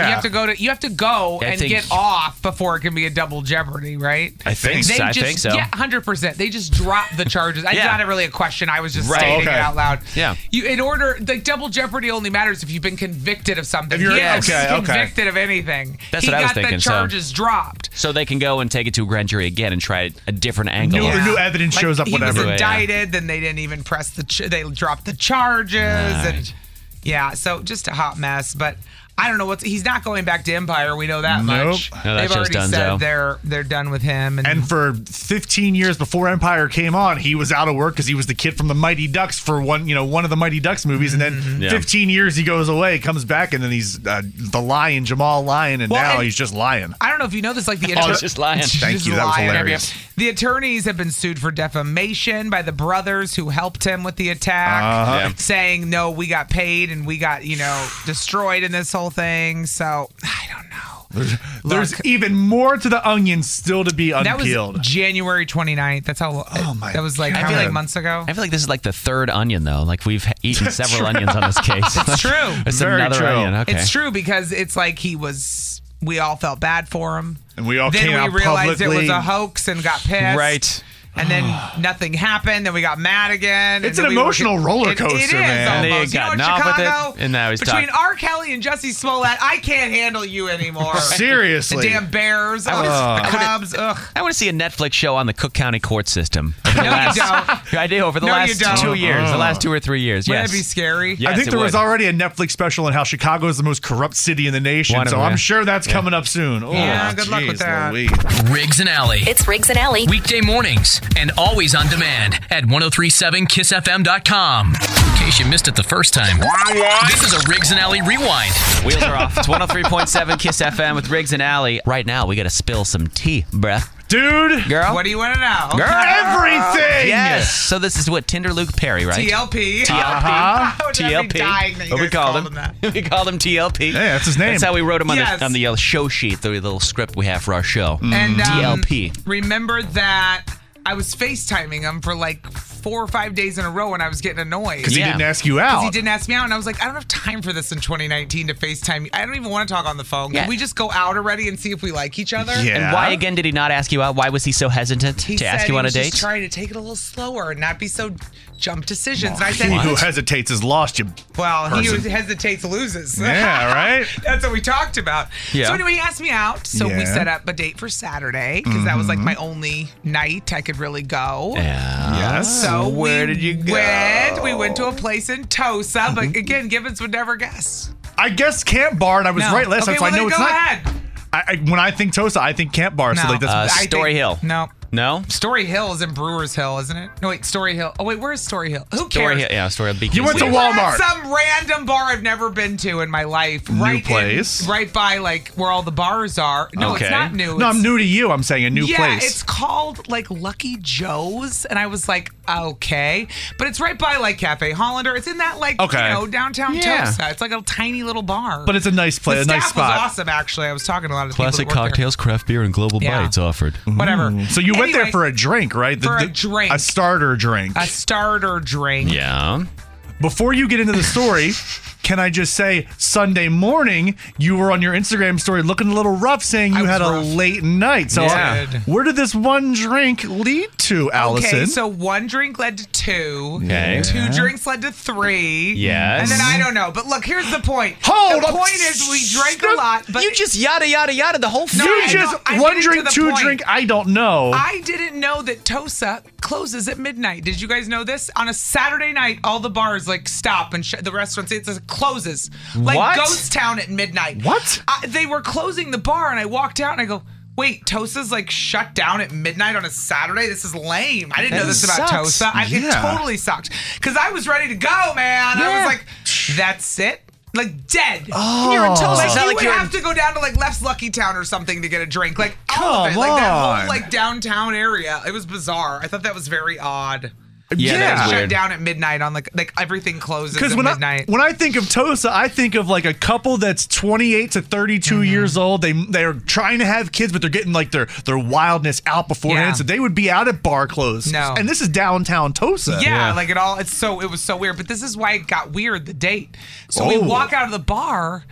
go to you have to go I and think- get off before it can be a double jeopardy, right? I think They so. I just, think so. Yeah, one hundred percent. They just drop the charges. It's Yeah. not really a question. I was just Right. stating Okay. it out loud. Yeah. You in order like double jeopardy only matters if you've been convicted of something. If you're- he hasn't okay, been okay. convicted of anything. That's he what I was got thinking, the so- charges dropped. So they can go and take it to a grand jury again and try a different angle. New- Yeah. new evidence shows up, He whatever. was Yeah. indicted, then they didn't even press the. Ch- they dropped the charges, and yeah, so just a hot mess. But I don't know what's. He's not going back to Empire. We know that Nope. much. No, that They've show's already done, said so. they're they're done with him. And, And for fifteen years before Empire came on, he was out of work because he was the kid from the Mighty Ducks for one, you know, one of the Mighty Ducks movies. And then Yeah. fifteen years he goes away, comes back, and then he's uh, the Lion, Jamal Lion, and Well, now and- he's just Lion. I don't know if you know this, like the Oh, attor- it's just lying. Thank Just you. That was lying. hilarious. The attorneys have been sued for defamation by the brothers who helped him with the attack, Uh-huh. Yeah. saying no, we got paid and we got you know destroyed in this whole thing. So I don't know. There's Look, even more to the onion still to be that was unpeeled. January twenty-ninth. That's how. Oh, my That was like God. how many months ago? I feel like this is like the third onion, though. Like we've eaten several onions on this case. It's true. It's Very another true. onion. Okay. It's true because it's like he was. We all felt bad for him. And we all then came we out realized it was publicly. a hoax and got pissed. Right. And then nothing happened. Then we got mad again. It's and an then we were- emotional roller It- coaster, it is man. And they almost. You know, got in off with it, Chicago, and now he's between talk- R. Kelly and Jussie Smollett, I can't handle you anymore. Seriously. The damn Bears, would've- ugh, I the would've- Cubs. Ugh. I want to see a Netflix show on the Cook County court system. Over the No, you last, don't. I do over the No, you last don't. two years, the last two or three years. Wouldn't yes. that be scary? Yes, I think it there was would. already a Netflix special on how Chicago is the most corrupt city in the nation, One of so them, I'm yeah. sure that's coming up soon. Oh, Yeah, good luck with geez, that. Louise. Riggs and Alley. It's Riggs and Alley. Weekday mornings and always on demand at ten thirty-seven kiss f m dot com. In case you missed it the first time, this is a Riggs and Alley rewind. Wheels are off. It's one oh three point seven Kiss F M with Riggs and Alley. Right now, we got to spill some tea, bruh. Dude, Girl? What do you want to know? Girl? everything! Yes. So this is what Tinder Luke Perry, right? T L P. T L P. I would T L P. be dying that you What we guys called called him. him that. we called him T L P. Yeah, that's his name. That's how we wrote him on, Yes. the, on the uh, show sheet, the little script we have for our show. And um, T L P. remember that I was FaceTiming him for like four or five days in a row and I was getting annoyed. Because Yeah. he didn't ask you out. Because he didn't ask me out, and I was like, I don't have time for this in twenty nineteen to FaceTime you. I don't even want to talk on the phone. Can Yeah. we just go out already and see if we like each other? Yeah. And why again did he not ask you out? Why was he so hesitant He to said ask you he on a was date? just trying to take it a little slower and not be so jump decisions. And I He said, who hesitates is lost, you. well, he who person. hesitates loses. Yeah, right? That's what we talked about. Yeah. So anyway, he asked me out. So we Yeah. set up a date for Saturday because that was like my only night I could really go. Yeah. Yes. So Where we did you go? Went, we went to a place in Tosa, but again, Gibbons would never guess. I guess Camp Bar, and I was No. right last okay, time, so well, I know then it's go not. ahead. I, I, when I think Tosa, I think Camp Bar. So No. like that's Uh, I Story think- Hill. No. No? Story Hill is in Brewers Hill, isn't it? No, wait, Story Hill. Oh, wait, where is Story Hill? Who cares? Story Hill. Yeah, Story Hill. You went to We were Walmart. at some random bar I've never been to in my life. right in- place. right by like where all the bars are. No, Okay. it's not new. no, It's- I'm new to you. I'm saying a new yeah, place. it's called like Lucky Joe's, and I was like, okay, but it's right by like Cafe Hollander. It's in that like Okay. you know downtown Yeah. Tosa. It's like a tiny little bar. but it's a nice place, the a nice staff spot. was awesome. Actually, I was talking to a lot of Classic people that work cocktails, craft beer, and global Yeah. bites offered. there. Whatever. So you went there Anyway, for a drink, right? The- for a the- drink. a starter drink. a starter drink. Yeah. Before you get into the story, can I just say Sunday morning you were on your Instagram story looking a little rough, saying I you was had a rough. late night. So Yeah. uh, where did this one drink lead to, Allison? Okay, so one drink led to two. Okay. Two drinks led to three. Yes. And then I don't know. But look, here's the point. Hold the up. point is we drank a lot, but you just yada yada yada the whole No, you I just know. I'm one getting to drink, the two point. drink. I don't know. I didn't know that Tosa closes at midnight. Did you guys know this? On a Saturday night, all the bars like stop and sh- the restaurants it says closes. Like What? Ghost Town at midnight. What? I, they were closing the bar, and I walked out and I go, wait, Tosa's like shut down at midnight on a Saturday? This is lame. I didn't know That this about sucks. Tosa. I, It Yeah. totally sucked. Because I was ready to go, man. I Yeah. was like, that's it? Like dead. Oh. You're in Tulsa. Like It's you not like would you're in- have to go down to like Left's Lucky Town or something to get a drink. Like all of it. Come Like that on. whole like downtown area. It was bizarre. I thought that was very odd. Yeah, that is Shut weird. down at midnight on like like everything closes Because at when I, midnight. when I think of Tosa, I think of like a couple that's twenty-eight to thirty-two Mm-hmm. years old. They they're trying to have kids, but they're getting like their their wildness out beforehand. Yeah. So they would be out at bar close. No. And this is downtown Tosa. yeah, like it all. It's so it was so weird. But this is why it got weird. The date. So we Oh. walk out of the bar.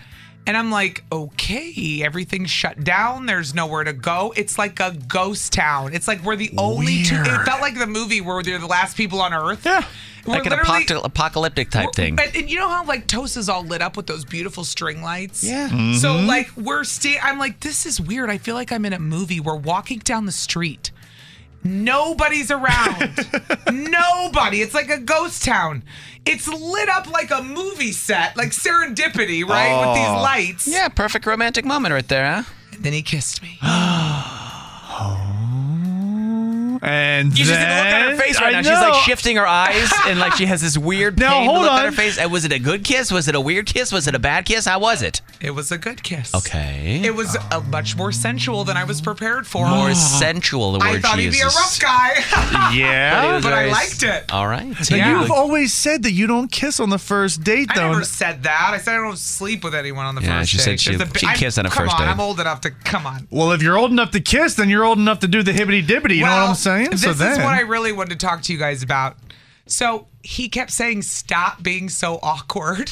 And I'm like, okay, everything's shut down. There's nowhere to go. It's like a ghost town. It's like we're the only two. It Weird. felt like the movie where they're the last people on Earth. Yeah. We're Like an literally- apocal- apocalyptic type we're- thing. And, and you know how like Tosa's all lit up with those beautiful string lights? Yeah. So like we're sta- I'm like, this is weird. I feel like I'm in a movie. We're walking down the street. Nobody's around. Nobody. It's like a ghost town. It's lit up like a movie set, like Serendipity, right? With these lights. Yeah, perfect romantic moment right there, huh? And then he kissed me. And You just then, look at her face right I now. She's like know. shifting her eyes, and like she has this weird Now, pain hold look on. on her face. And was it a good kiss? Was it a weird kiss? Was it a bad kiss? How was it? It was a good kiss. Okay. It was uh, much more sensual than I was prepared for. More sensual, the word I thought she he'd be a uses. rough guy, Yeah. but I Very- liked it. All right. But Yeah. you've always said that you don't kiss on the first date, I though. never said that. I said I don't sleep with anyone on the Yeah, first she date. said she- There's a bi- she'd I'm- kiss on a come first on, date. I'm old enough to come on. Well, if you're old enough to kiss, then you're old enough to do the hibbity dibbity. You know what I'm saying? This so is then, what I really wanted to talk to you guys about. So he kept saying, "Stop being so awkward,"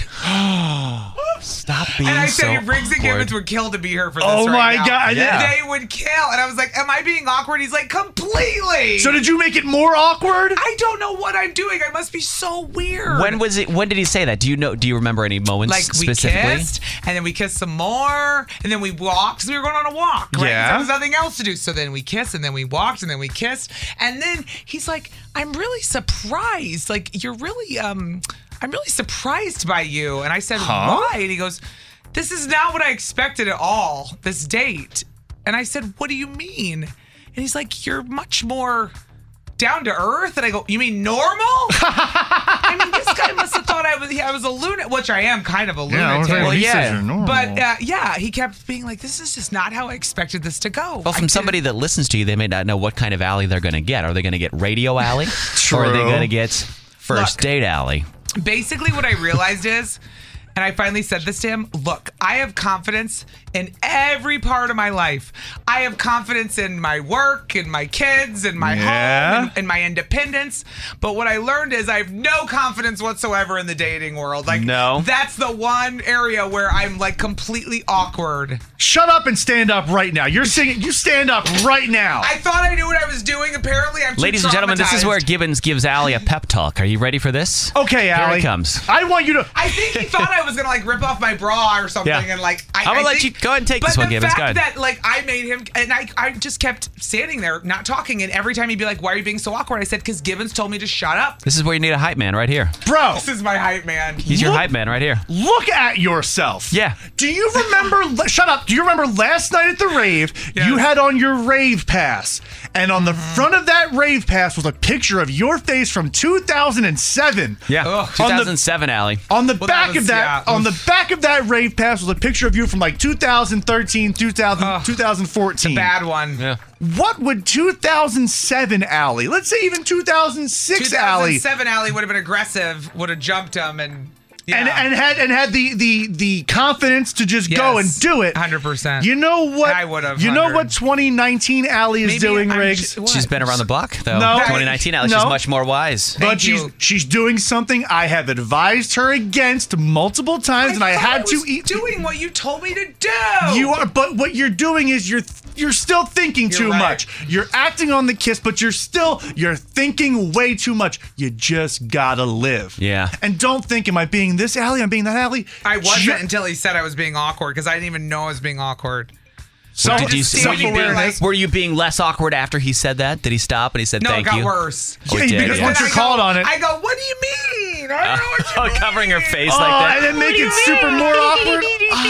Stop being and I so said, "Riggs and awkward. Gibbons would kill to be here for this." Oh right my now. God, yeah. They would kill, and I was like, "Am I being awkward?" He's like, "Completely." So did you make it more awkward? I don't know what I'm doing. I must be so weird. When was it? When did he say that? Do you know? Do you remember any moments Like we specifically? kissed, and then we kissed some more, and then we walked. So we were going on a walk, right? Yeah. There was nothing else to do. So then we kissed, and then we walked, and then we kissed, and then he's like, "I'm really surprised. Like you're really, um, I'm really surprised by you." And I said, Huh? "Why?" And he goes, "This is not what I expected at all. This date." And I said, "What do you mean?" And he's like, "You're much more down to earth." And I go, "You mean normal?" I mean, this guy must have thought I was I was a lunatic, which I am kind of a Yeah, I was lunatic. like, Well, he yeah. says you're normal. But uh, yeah, he kept being like, "This is just not how I expected this to go." Well, I from didn't- somebody that listens to you, they may not know what kind of alley they're going to get. Are they going to get radio alley? Or are they True. going to get first Look. date alley? Basically, what I realized is, and I finally said this to him, look, I have confidence in every part of my life. I have confidence in my work, in my kids, in my Yeah. home, in, in my independence. But what I learned is I have no confidence whatsoever in the dating world. Like, No. that's the one area where I'm like completely awkward. Shut up and stand up right now. You're singing. You stand up right now. I thought I knew what I was doing. Apparently, I'm too Ladies and gentlemen, this is where traumatized. Gibbons gives Allie a pep talk. Are you ready for this? okay, Here Allie. it comes. I want you to. I think he thought I was gonna like rip off my bra or something, Yeah. and like I, I'm gonna I let think- you- go ahead and take but this one, the Gibbons. Go fact ahead. that like I made him, and I, I just kept standing there not talking, and every time he'd be like, "Why are you being so awkward?" I said, "Because Gibbons told me to shut up." This is where you need a hype man right here. Bro, This is my hype man. He's your Look- hype man right here. look at yourself. Yeah. Do you remember? Shut up. Do you remember last night at the rave? Yes. You had on your rave pass, and on the front of that rave pass was a picture of your face from two thousand seven. Yeah. Ugh. two thousand seven, Allie. On the Well, that back was- of that, yeah. on the back of that rave pass was a picture of you from like two thousand thirteen, two thousand, Ugh. two thousand fourteen. Bad one. Yeah. What would two thousand seven Allie? Let's say even two thousand six Allie. two thousand seven Allie would have been aggressive, would have jumped him, and yeah. And, and had and had the the the confidence to just go and Yes, do it. one hundred percent. You know what? I would've, You know one hundred. what twenty nineteen Allie is Maybe doing, I'm Riggs? ju- what? She's been around the block, though. No. twenty nineteen, Allie. No. She's much more wise. But Thank she's you. she's doing something I have advised her against multiple times, and I thought had to was eat. doing what you told me to do. You are, but what you're doing is you're you're still thinking You're too right. much. You're acting on the kiss, but you're still you're thinking way too much. You just gotta live. Yeah. And don't think, am I being this Allie? I'm being that Allie. I wasn't Ju- until he said I was being awkward because I didn't even know I was being awkward. So Did you, just were, you being, self-awareness. were you being less awkward after he said that? Did he stop and he said No, thank it got you? worse. Oh, it Yeah, did, because yeah. once And you're I go- called on it. I go, what do you mean? I don't know what you Oh, mean. covering her face Oh, like that. and then make it super more awkward.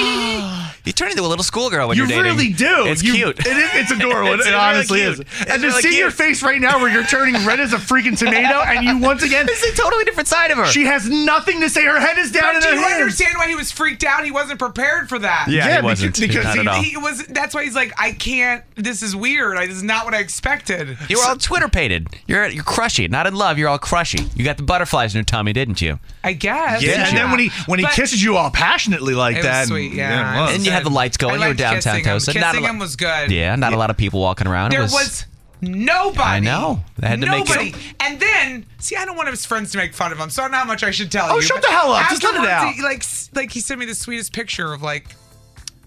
You turn into a little schoolgirl when You are dating. really do. It's You- cute. It is, it's adorable. It's it really honestly cute. is. It's And to really see cute. your face right now where you're turning red as a freaking tomato, and you once again, It's a totally different side of her. she has nothing to say. Her head is down But in do her you hands. understand why he was freaked out? He wasn't prepared for that. yeah, Yeah, he wasn't. because- Not he- at all. He was. That's why he's like, I can't. This is weird. I, this is not what I expected. You were all Twitter pated. You're you're crushy. Not in love. You're all crushy. You got the butterflies in your tummy, didn't you? I guess. Yeah, and then when he when he But kisses you all passionately like It was that, sweet, yeah. it was. And you had the lights going. I You were liked downtown kissing him. Tosa. Not a Kissing lo- him was good. Yeah, not a lot of people walking around. There it was, was nobody. I know. They had to make it- nobody. And then, see, I don't want his friends to make fun of him, so I don't know how much I should tell Oh, you. shut but the hell up. Just let it afterwards, out. He, like, s- like he sent me the sweetest picture of like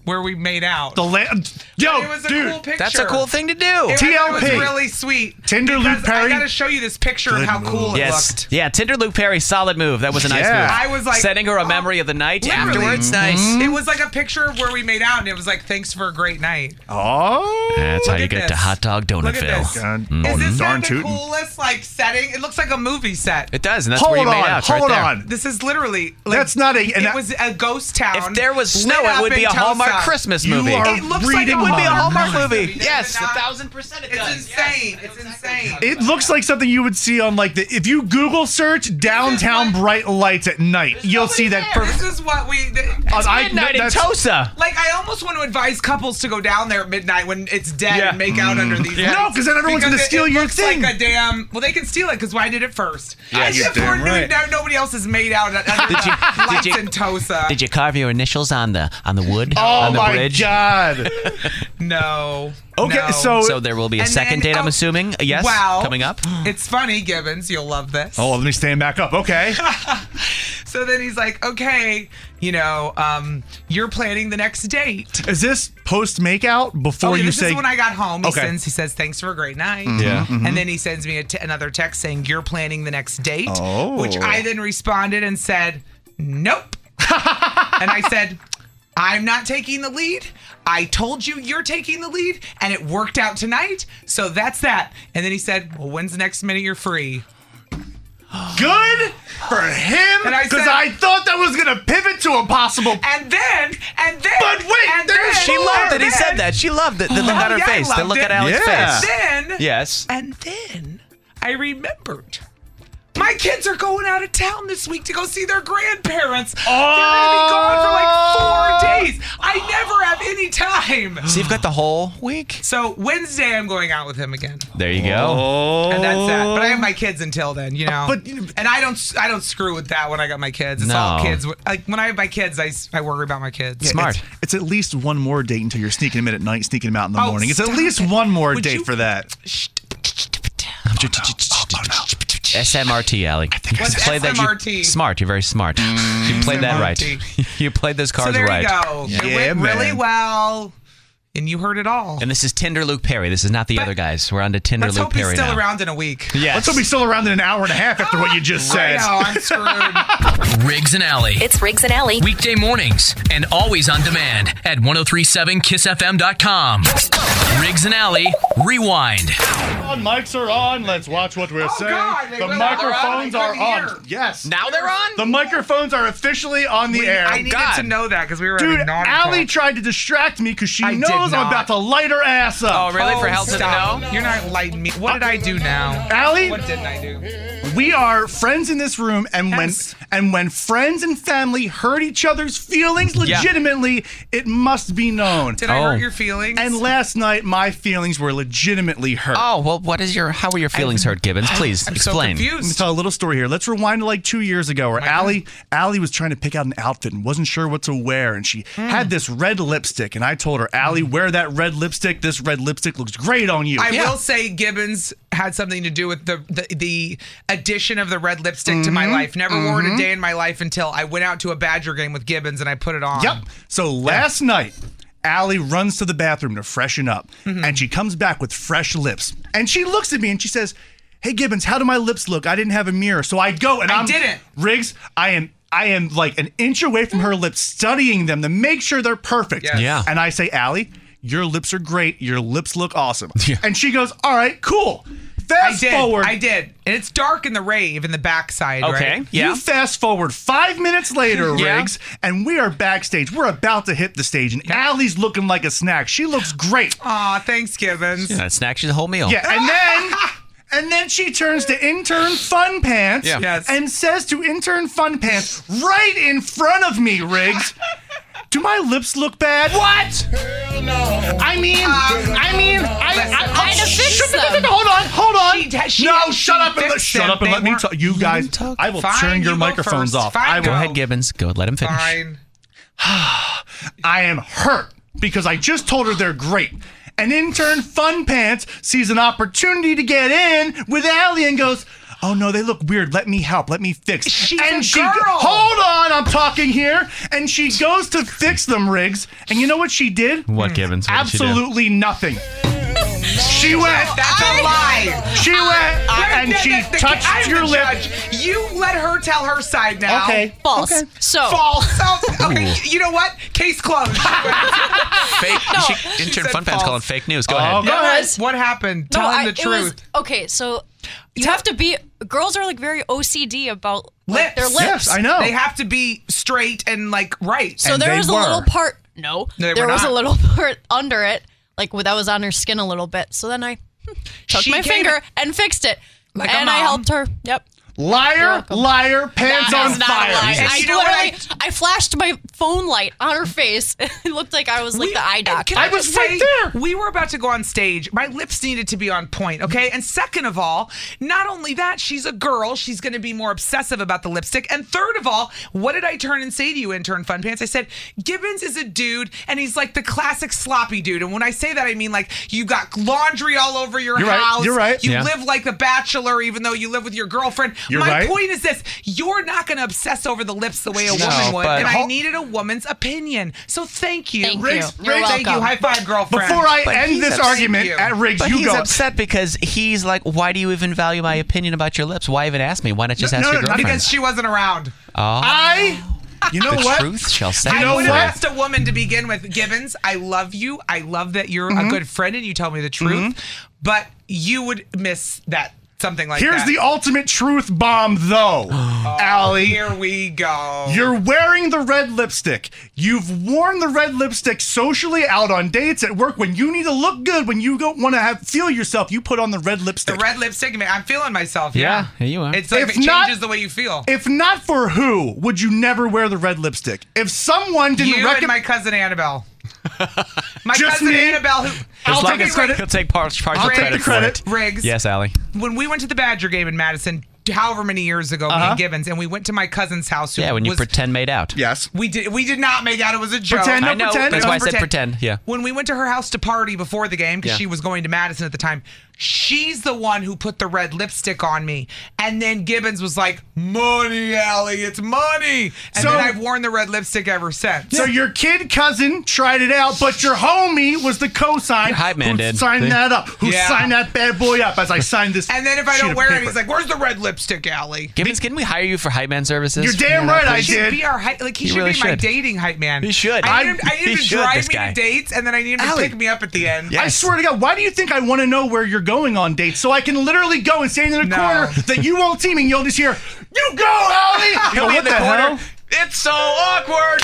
where we made out. The la- Yo, it was a dude, cool picture. That's a cool thing to do. It, T L P. It was really sweet. Tinder Because Luke Perry. I gotta show you this picture Good of how move. cool it Yes. looked. Yeah, Tinder Luke Perry, solid move. That was a nice Yeah. move. I was like, sending her a oh, memory of the night literally. afterwards. Nice. It was like a picture of where we made out, and it was like, thanks for a great night. Oh. That's how Look you at get to this. hot dog Look at Donutville. this. God. Is this darn not the tootin'. coolest like setting? It looks like a movie set. It does, and that's Hold where you on, made out. It's hold right there. on. This is literally like, That's not a- and It I- was a ghost town. If there was snow, lit it would up be in a Hallmark Tulsa. Christmas You movie. are It looks like reading it would be a my Hallmark mind. movie. Yes, Does it a not? thousand percent it It's does. insane. It's insane. It looks like something you would see on like the if you Google search downtown bright lights at night, you'll see that. There. This is what we. th- It's I- midnight in that's- Tulsa. Like, I almost want to advise couples to go down there at midnight when it's dead Yeah. and make out under these Yeah. lights. No, 'cause then everyone's Because gonna it- steal it your looks thing. Like a damn. Well, they can steal it because I did it first. I you're did before damn right. no- nobody else has made out under Did you- the lights did you- in Tulsa. Did you carve your initials on the on the wood Oh on the my bridge? god. No. Okay, no. so So there will be a And second then- date, I'm oh, assuming. Yes, well, coming up. It's funny, Gibbons. You'll love this. Oh, let me stand back up. Okay. So then he's like, okay, you know, um, you're planning the next date. Is this post makeout before Oh, you this say? is when I got home. He Okay. sends, he says, thanks for a great night. Yeah. And then he sends me a t- another text saying, you're planning the next date. Oh. Which I then responded and said, nope. And I said, I'm not taking the lead. I told you you're taking the lead, and it worked out tonight. So that's that. And then he said, well, when's the next minute you're free? Good for him, And I because said- I thought that was gonna pivot to a possible. And then, and then, But wait, and there's then, She more. loved it. He and said then- that. She loved it. The look on her yeah, I face. The loved look it. at Allie's Yeah. face. Then, Yes. and then I remembered. My kids are going out of town this week to go see their grandparents. They're going to be gone for like four days. I never have any time. So you've got the whole week. So Wednesday, I'm going out with him again. There you go. Oh. And that's that. But I have my kids until then, you know. But- and I don't, I don't screw with that when I got my kids. It's No. all kids. Like when I have my kids, I, I worry about my kids. Smart. It's, it's at least one more date until you're sneaking them in at night, sneaking them out in the Oh, morning. It's at stop least it. one more Would date you- for that. S M R T, Allie. What's Play that. S M R T? You, smart. You're very smart. You played that right. S M R T. You played those So cards there right. you go. Yeah, It went really man. well. And you heard it all. And this is Tinder Luke Perry. This is not the But- other guys. We're on to Tinder Let's Luke hope he's Perry still now. around in a week. Yes. Let's hope he's still around in an hour and a half after what you just said. I know, I'm screwed. Riggs and Alley. It's Riggs and Alley. Weekday mornings and always on demand at ten thirty-seven kiss f m dot com. Riggs and Alley, rewind. On, mics are on. Let's watch what we're saying. Oh, God, they the really are microphones on. I are couldn't on. hear. Yes. Now they're on? The microphones are officially on the We- air. I needed God. to know that because we were Dude, having naughty Allie talk. tried to distract me because she I did knows I'm not. about to light her ass up. Oh, really? For Helton to stop. know? You're not lighting me. What did I do now? Allie, What didn't I do? we are friends in this room, and Yes. when and when friends and family hurt each other's feelings Yeah. legitimately, it must be known. Did I Oh. hurt your feelings? And last night, my feelings were legitimately hurt. Oh, well, what is your, how were your feelings hurt, Gibbons? Please I'm explain. so Let me confused. tell a little story here. Let's rewind to like two years ago where Allie, Allie was trying to pick out an outfit and wasn't sure what to wear. And she had this red lipstick. And I told her, Allie, wear that red lipstick. This red lipstick looks great on you. I Yeah. will say Gibbons had something to do with the the, the addition of the red lipstick to my life. Never wore it a day in my life until I went out to a Badger game with Gibbons and I put it on. Yep. So last night, Allie runs to the bathroom to freshen up. Mm-hmm. And she comes back with fresh lips. And she looks at me and she says, hey, Gibbons, how do my lips look? I didn't have a mirror. So I go and I I'm- didn't. Riggs, I am I am like an inch away from her lips, studying them to make sure they're perfect. Yes. Yeah. And I say, Allie, your lips are great. Your lips look awesome. Yeah. And she goes, all right, cool. I Fast did. forward. I did. And it's dark in the rave in the backside, Okay. right? Yeah. You fast forward five minutes later, Yeah. Riggs, and we are backstage. We're about to hit the stage, and Allie's looking like a snack. She looks great. Aw, thanks, Gibbons. That snacks you the whole meal. Yeah, and then and then she turns to intern Fun Pants Yeah. Yes. and says to intern Fun Pants right in front of me, Riggs, do my lips look bad? What? I mean, I mean, I, listen, I, I'd have fixed shut- them. Hold on, hold on. She- she- no, she shut up and let, fixed shut them. up and They let me weren't- talk. You guys, talk. I will Fine, turn your you go microphones first. off. Fine, I Go will. ahead, Gibbons. Go let him finish. Fine. I am hurt because I just told her they're great. And intern Fun Pants sees an opportunity to get in with Allie and goes, oh no, they look weird. Let me help. Let me fix. She's and a she girl. Hold on, I'm talking here. And she goes to fix them, Riggs. And you know what she did? What, Gibbons? What did she do? Absolutely nothing. She went. That's a lie. She went and The- she the- the- touched I'm your the lip. judge. You let her tell her side now. Okay. False. Okay. So False. Oh, okay. You know what? Case closed. Fake. No. She, intern said Fun Pants false. calling fake news. Go Oh, ahead. go ahead. was- What happened? no, Tell him I, the it truth. was okay. So you have to be. Girls are like very O C D about Lips. like, their lips. Yes, I know. They have to be straight and like right. So And there they was a were. little part. No, No, they there were was not. a little part under it, like that was on her skin a little bit. So then I hmm, took She my came finger in- and fixed it, Like a and I mom. helped her. Yep. Liar, welcome. liar, pants That on is not fire. a lie. And I you know what literally, I, flashed my phone light on her face. It looked like I was like We- the eye and doctor. Can I, I was just right say, there. we were about to go on stage. My lips needed to be on point, okay? And second of all, not only that, she's a girl. She's going to be more obsessive about the lipstick. And third of all, what did I turn and say to you, intern Fun Pants? I said, Gibbons is a dude, and he's like the classic sloppy dude. And when I say that, I mean like you got laundry all over your You're right. house. You're right. You Yeah. live like the bachelor, even though you live with your girlfriend. You're My right. point is this: you're not going to obsess over the lips the way a No, woman would, but- and I Hol- needed a woman's opinion. So thank you. Thank Riggs- you. You're Riggs- Thank you. welcome. High five, girlfriend. Before I But end he's this upset. argument, You. at Riggs, But you he's go. upset because he's like, why do you even value my opinion about your lips? Why even ask me? Why not just No, ask no, your no, girlfriend? Because she wasn't around. I, you know the what? truth shall set I know you would free. have asked a woman to begin with, Gibbons, I love you. I love that you're Mm-hmm. a good friend and you tell me the truth. But you would miss that, something like Here's that. the ultimate truth bomb, though, Allie. Here we go. You're wearing the red lipstick. You've worn the red lipstick socially, out on dates, at work. When you need to look good, when you don't want to have feel yourself, you put on the red the lipstick. red lipstick, man, I'm feeling myself. Yeah, Yeah, here you are. It's like If it changes not- the way you feel. If not for who, would you never wear the red lipstick? If someone didn't You and recommend, my cousin Annabelle. My Just cousin me? Annabelle, who I'll As long take the as credit. he'll take par- partial I'll take credit the credit. for it. Riggs. Yes, Allie. When we went to the Badger game in Madison, however many years ago, me Uh-huh. and Gibbons, and we went to my cousin's house. Who Yeah, when you was, pretend made out. yes, we did we did not make out. It was a joke. Pretend, no, I know. pretend. That's no, why I said pretend. Yeah. When we went to her house to party before the game, because Yeah. she was going to Madison at the time, she's the one who put the red lipstick on me. And then Gibbons was like, money, Allie, it's money. And So- then I've worn the red lipstick ever since. So your kid cousin tried it out, but your homie was the co-sign. Your hype man who did. signed See? that up. Who Yeah. signed that bad boy up as I signed this? And then if I sheet don't of wear it, paper. he's like, where's the red lipstick, Allie? Gibbons, can we hire you for hype man services? You're damn right I He should did. be our hype, like he, He should really be my should. dating hype man. He should. I need him, I- I need him he to should, drive this me guy. to dates, and then I need him to Allie. pick me up at the end. Yeah. I swear to God, why do you think I want to know where you're going on dates? So I can literally go and stand in the No. corner that you won't see me and you'll just hear, you go, Allie! He'll Yo, be what in the, the corner. hell? It's so awkward.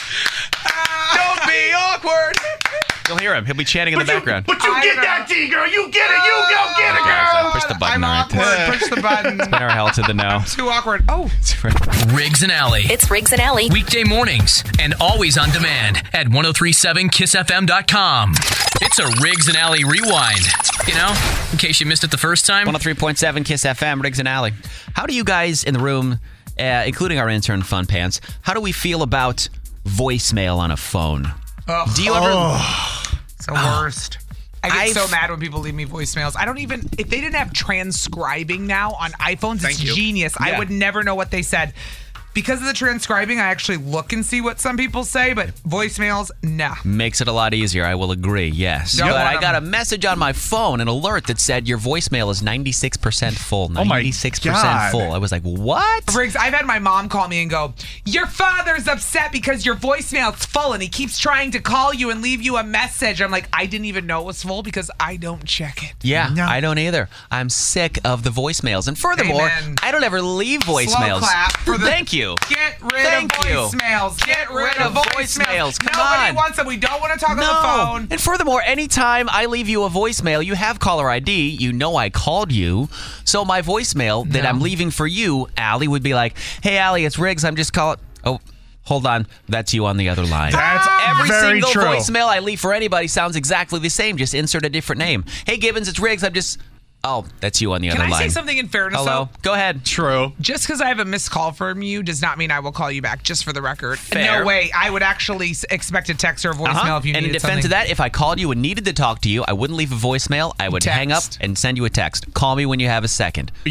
Don't be awkward. You'll hear him. He'll be chanting in the But you, background. but you I get know. that D, girl. You get it. You go get it, girl. Push the button I'm right awkward. there. Push the button. Spin our hell to the no. Too awkward. Oh. Riggs and Alley. It's Riggs and Alley. Weekday mornings and always on demand at ten thirty-seven kiss f m dot com. It's a Riggs and Alley rewind. You know, in case you missed it the first time. one oh three point seven Kiss F M, Riggs and Alley. How do you guys in the room, uh, including our intern Fun Pants, how do we feel about voicemail on a phone? Oh. Do you ever... It's the worst. I get I've- so mad when people leave me voicemails. I don't even, if they didn't have transcribing now on iPhones, Thank it's you. genius. I Yeah. would never know what they said. Because of the transcribing, I actually look and see what some people say, but voicemails, nah. Makes it a lot easier, I will agree, yes. Don't But want I 'em. got a message on my phone, an alert that said your voicemail is ninety-six percent full. Oh my ninety-six percent God. full. I was like, what? Riggs, I've had my mom call me and go, your father's upset because your voicemail's full and he keeps trying to call you and leave you a message. I'm like, I didn't even know it was full because I don't check it. Yeah, No. I don't either. I'm sick of the voicemails. And furthermore, Amen. I don't ever leave voicemails. Slow clap for the Thank you. Get rid Thank of you. voicemails. Get rid of voicemails. Come Nobody on. wants them. We don't want to talk on the No. phone. And furthermore, anytime I leave you a voicemail, you have caller I D. You know I called you. So my voicemail that No. I'm leaving for you, Allie, would be like, hey, Allie, it's Riggs. I'm just calling. Oh, hold on. That's you on the other line. That's Every very single true. voicemail I leave for anybody sounds exactly the same. Just insert a different name. Hey, Gibbons, it's Riggs. I'm just... Oh, that's you on the Can other I line. say something in fairness, Hello? though? Go ahead. True. Just because I have a missed call from you does not mean I will call you back, just for the record. Fair. No way. I would actually s- expect a text or a voicemail Uh-huh. if you and in needed defense something. of that, if I called you and needed to talk to you, I wouldn't leave a voicemail. I would hang up Text. and send you a text. Call me when you have a second. Yep.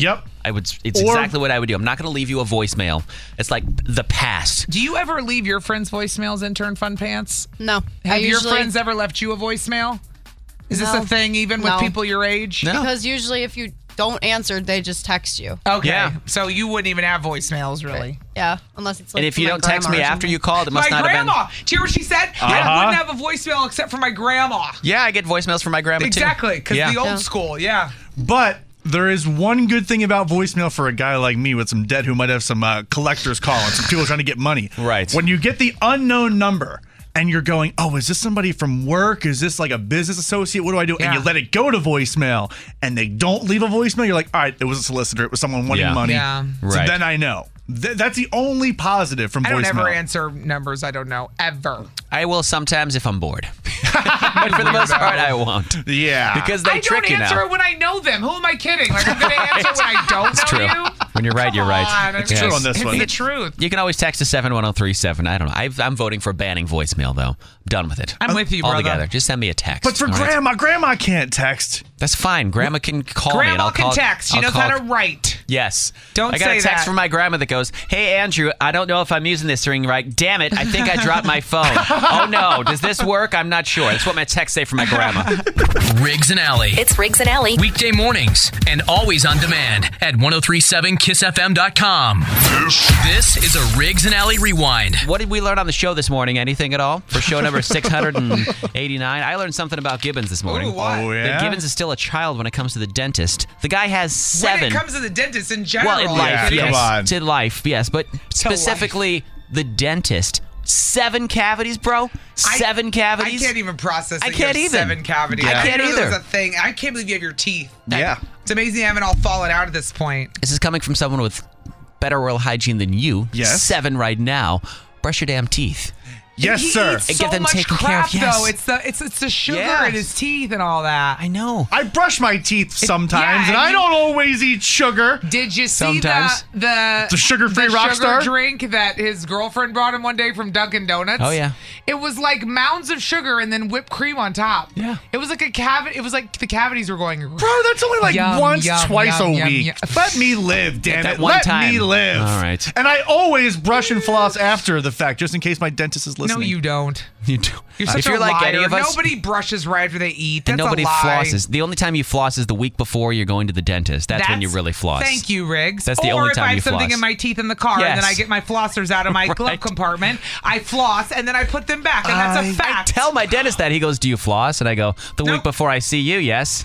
I would. It's Or- exactly what I would do. I'm not going to leave you a voicemail. It's like the past. Do you ever leave your friends' voicemails, intern Fun Pants? No. Have I your usually, friends ever left you a voicemail? Is this No. a thing even with No. people your age? No. Because usually if you don't answer, they just text you. Okay. Yeah. So you wouldn't even have voicemails, really. Yeah, unless it's like And if for you my don't text grandma me or after something. you called, it must My not grandma. have been. Do you hear what she said? I Uh-huh. wouldn't have a voicemail except for my grandma. Yeah, I get voicemails from my grandma Exactly, too. because Yeah. the old Yeah. school, yeah. But there is one good thing about voicemail for a guy like me with some debt who might have some uh, collectors calling, some people trying to get money. Right. When you get the unknown number and you're going, oh, is this somebody from work? Is this like a business associate? What do I do? Yeah. And you let it go to voicemail and they don't leave a voicemail. You're like, all right, it was a solicitor. It was someone wanting Yeah. money. Yeah. So Right. then I know. Th- that's the only positive from I don't voicemail. ever answer numbers I don't know, ever. I will sometimes if I'm bored. But for the most part, I won't. Yeah. Because they I trick don't you answer now. it when I know them. Who am I kidding? Like, I'm going to answer when I don't know true. you? When you're right, Come you're right. on, It's it's true on this it's one. the truth. You can always text to seven one zero three seven. I don't know. I've, I'm voting for banning voicemail, though. I'm done with it. I'm with you, All brother. together. Just send me a text. but for all right? grandma, grandma can't text. That's fine. Grandma can call me. And Grandma I'll can call, text. She I'll knows call, how to write. Yes. Don't I got say a text that. from my grandma that goes, "Hey Andrew, I don't know if I'm using this ring right. Damn it, I think I dropped my phone. Oh no, does this work? I'm not sure." That's what my texts say from my grandma. Riggs and Alley. It's Riggs and Alley. Weekday mornings and always on demand at ten thirty-seven kiss f m dot com. This is a Riggs and Alley rewind. What did we learn on the show this morning? Anything at all? For show number six hundred eighty-nine? I learned something about Gibbons this morning. Ooh, what? Oh, That yeah? Gibbons is still a child when it comes to the dentist. The guy has seven. When it comes to the dentist in general. well, in life, Yeah, yes. come on. To life, yes. But specifically, the dentist. Seven cavities, bro. Seven I cavities. can't even process that I you can't have even. seven cavities. I I can't didn't know there either. was a thing. I can't believe you have your teeth. Yeah. It's amazing you haven't all fallen out at this point. This is coming from someone with better oral hygiene than you. Yes. Seven right now. Brush your damn teeth. Yes, he sir. Eats And so get them much taken care crap, of, yes. though. It's the it's it's the sugar Yes. in his teeth and all that. I know. I brush my teeth sometimes, yeah, and and I you- don't always eat sugar. Did you see Sometimes. the the The sugar-free the rock sugar star? drink that his girlfriend brought him one day from Dunkin' Donuts? Oh, yeah. It was like mounds of sugar and then whipped cream on top. Yeah. It was like a cavity. It was like the cavities were going. Bro, that's only like Yum, once, yum, twice yum, a yum, week. yum. Let me live, damn that it. one Let time. me live. All right. And I always brush and floss after the fact, just in case my dentist is listening. No, you don't. You do. You're such if you're a like liar. any of us, Nobody brushes right after they eat. That's and nobody a lie. flosses. The only time you floss is the week before you're going to the dentist. That's, when you really floss. Thank you, Riggs. That's the or only if time I have you something floss. in my teeth in the car and then Yes. I get my flossers out of my glove Right. compartment, I floss and then I put them back, and that's I- a fact. Tell my dentist that. He goes, "Do you floss?" And I go, "The Nope. week before I see you, yes."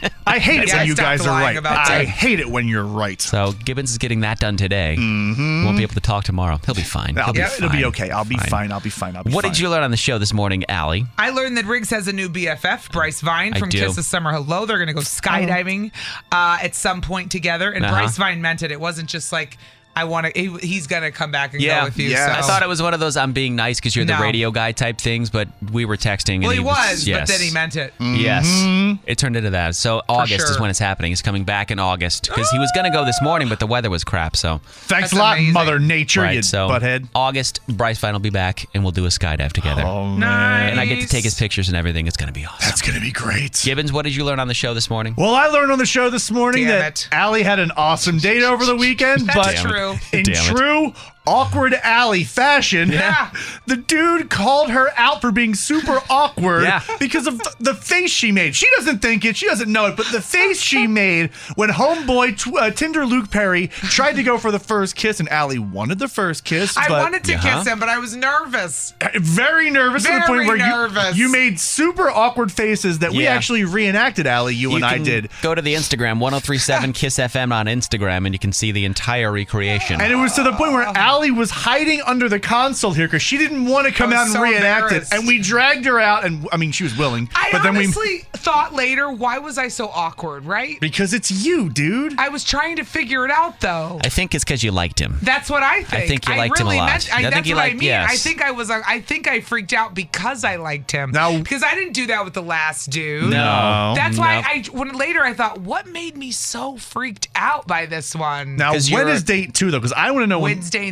I hate it Yeah, when you stop guys are lying right. about I that. hate it when you're right. So Gibbons is getting that done today. Mm-hmm. Won't be able to talk tomorrow. He'll be fine. I'll He'll be, be it'll be fine. okay. I'll be fine. I'll be fine. I'll be What fine. did you learn on the show this morning, Allie? I learned that Riggs has a new B F F, Bryce Vine I from do. Kiss the Summer Hello. They're going to go skydiving uh, at some point together, and Uh-huh. Bryce Vine meant it. It wasn't just like, I want to, he, he's going to come back and Yeah. go with you. Yeah. So. I thought it was one of those "I'm being nice because you're the No. radio guy" type things, but we were texting. Well, and he was, yes. but then he meant it. Yes, it turned into that. So August is sure. when it's happening. He's coming back in August because he was going to go this morning, but the weather was crap. So Thanks That's a lot, amazing. Mother Nature, right, you so butthead. August, Bryce Vine will be back, and we'll do a skydive together. Oh, Nice. man. And I get to take his pictures and everything. It's going to be awesome. That's going to be great. Gibbons, what did you learn on the show this morning? Well, I learned on the show this morning Damn that it. Allie had an awesome date over the weekend, That's but true. in Damn it. true awkward Allie fashion, Yeah. the dude called her out for being super awkward Yeah. because of the face she made. She doesn't think it, she doesn't know it, but the face she made when homeboy tw- uh, Tinder Luke Perry tried to go for the first kiss, and Allie wanted the first kiss. I but wanted to Uh-huh. kiss him, but I was nervous. very nervous to the point Very where nervous. you you made super awkward faces that we Yeah. actually reenacted, Allie. You, and I can did. Go to the Instagram, ten thirty-seven Kiss F M on Instagram, and you can see the entire recreation. And it was to the point where Allie was hiding under the console here because she didn't want to come I out was and so reenact it. embarrassed. And we dragged her out, and I mean, she was willing. I but then we honestly thought later, why was I so awkward, right? because it's you, dude. I was trying to figure it out, though. I think it's because you liked him. That's what I think. think you liked him a really lot. Meant, I, I think that's you what I liked- mean. yes. I think I was. I think I freaked out because I liked him. Now- because I didn't do that with the last dude. No. That's why Nope. I. When later I thought, what made me so freaked out by this one? Now, when 'Cause is you're- date two though? Because I want to know when. Wednesday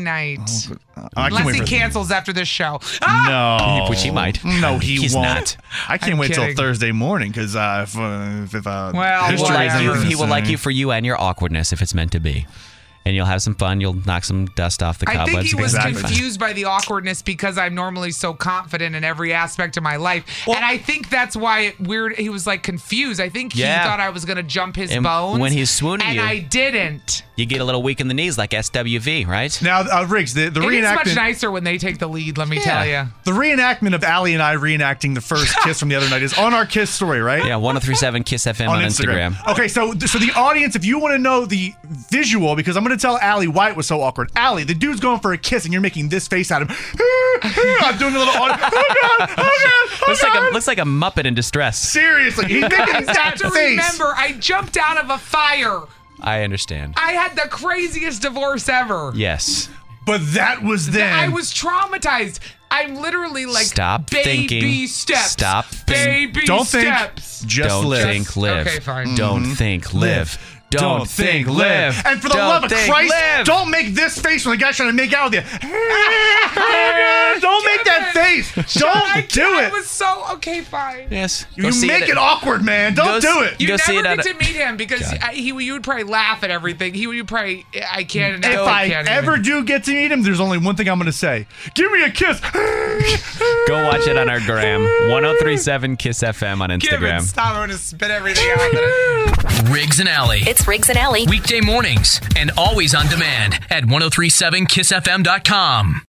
night. Oh, I can't Unless wait he for cancels after this show. Ah! No, Which he might. No, he He's won't. not. I can't I'm wait kidding. till Thursday morning because uh, if, uh, if uh, Well, He will, history like is you, anything he to will like say. you for you and your awkwardness if it's meant to be. And you'll have some fun. You'll knock some dust off the I cobwebs. think he was Exactly. confused by the awkwardness because I'm normally so confident in every aspect of my life. and I think that's why it weird he was like confused. I think he Yeah. thought I was going to jump his And bones. when he's swooning and you- I didn't. You get a little weak in the knees like S W V, right? Now, uh, Riggs, the, the It is much reenactment. nicer when they take the lead, let me Yeah. tell you. The reenactment of Allie and I reenacting the first kiss from the other night is on our Kiss story, right? Yeah, one oh three seven Kiss F M on, Instagram. Okay, so so the audience, if you want to know the visual, because I'm going to tell Allie why it was so awkward. Allie, the dude's going for a kiss, and you're making this face at him. I'm doing a little. Oh God! Oh God! Oh Looks like God. a looks like a Muppet in distress. Seriously, he's making I that have to face. remember, I jumped out of a fire. I understand. I had the craziest divorce ever. Yes. But that was then. I was traumatized. I'm literally like Stop baby thinking. steps. Stop think- baby Don't think. steps. Just Don't live. think, live. Okay, fine. Don't think, live. Don't, think, live. And for the Don't love of think, Christ, live. don't make this face when the guy's trying to make out with you. Don't make that Kevin. face. Don't I, do I it. was so okay. Fine. Yes. You make it, awkward, man. Don't Go do s- it. You Go never see it get at a- to meet him because I, he you would probably laugh at everything. He would probably I can't. If I can't ever even. do get to meet him, there's only one thing I'm going to say. Give me a kiss. Go watch it on our gram. one oh three seven Kiss F M on Give it, Instagram. stop. I'm gonna spit everything out. That Riggs and Alley. It's Riggs and Alley. Weekday mornings and always on demand at ten thirty-seven kiss f m dot com.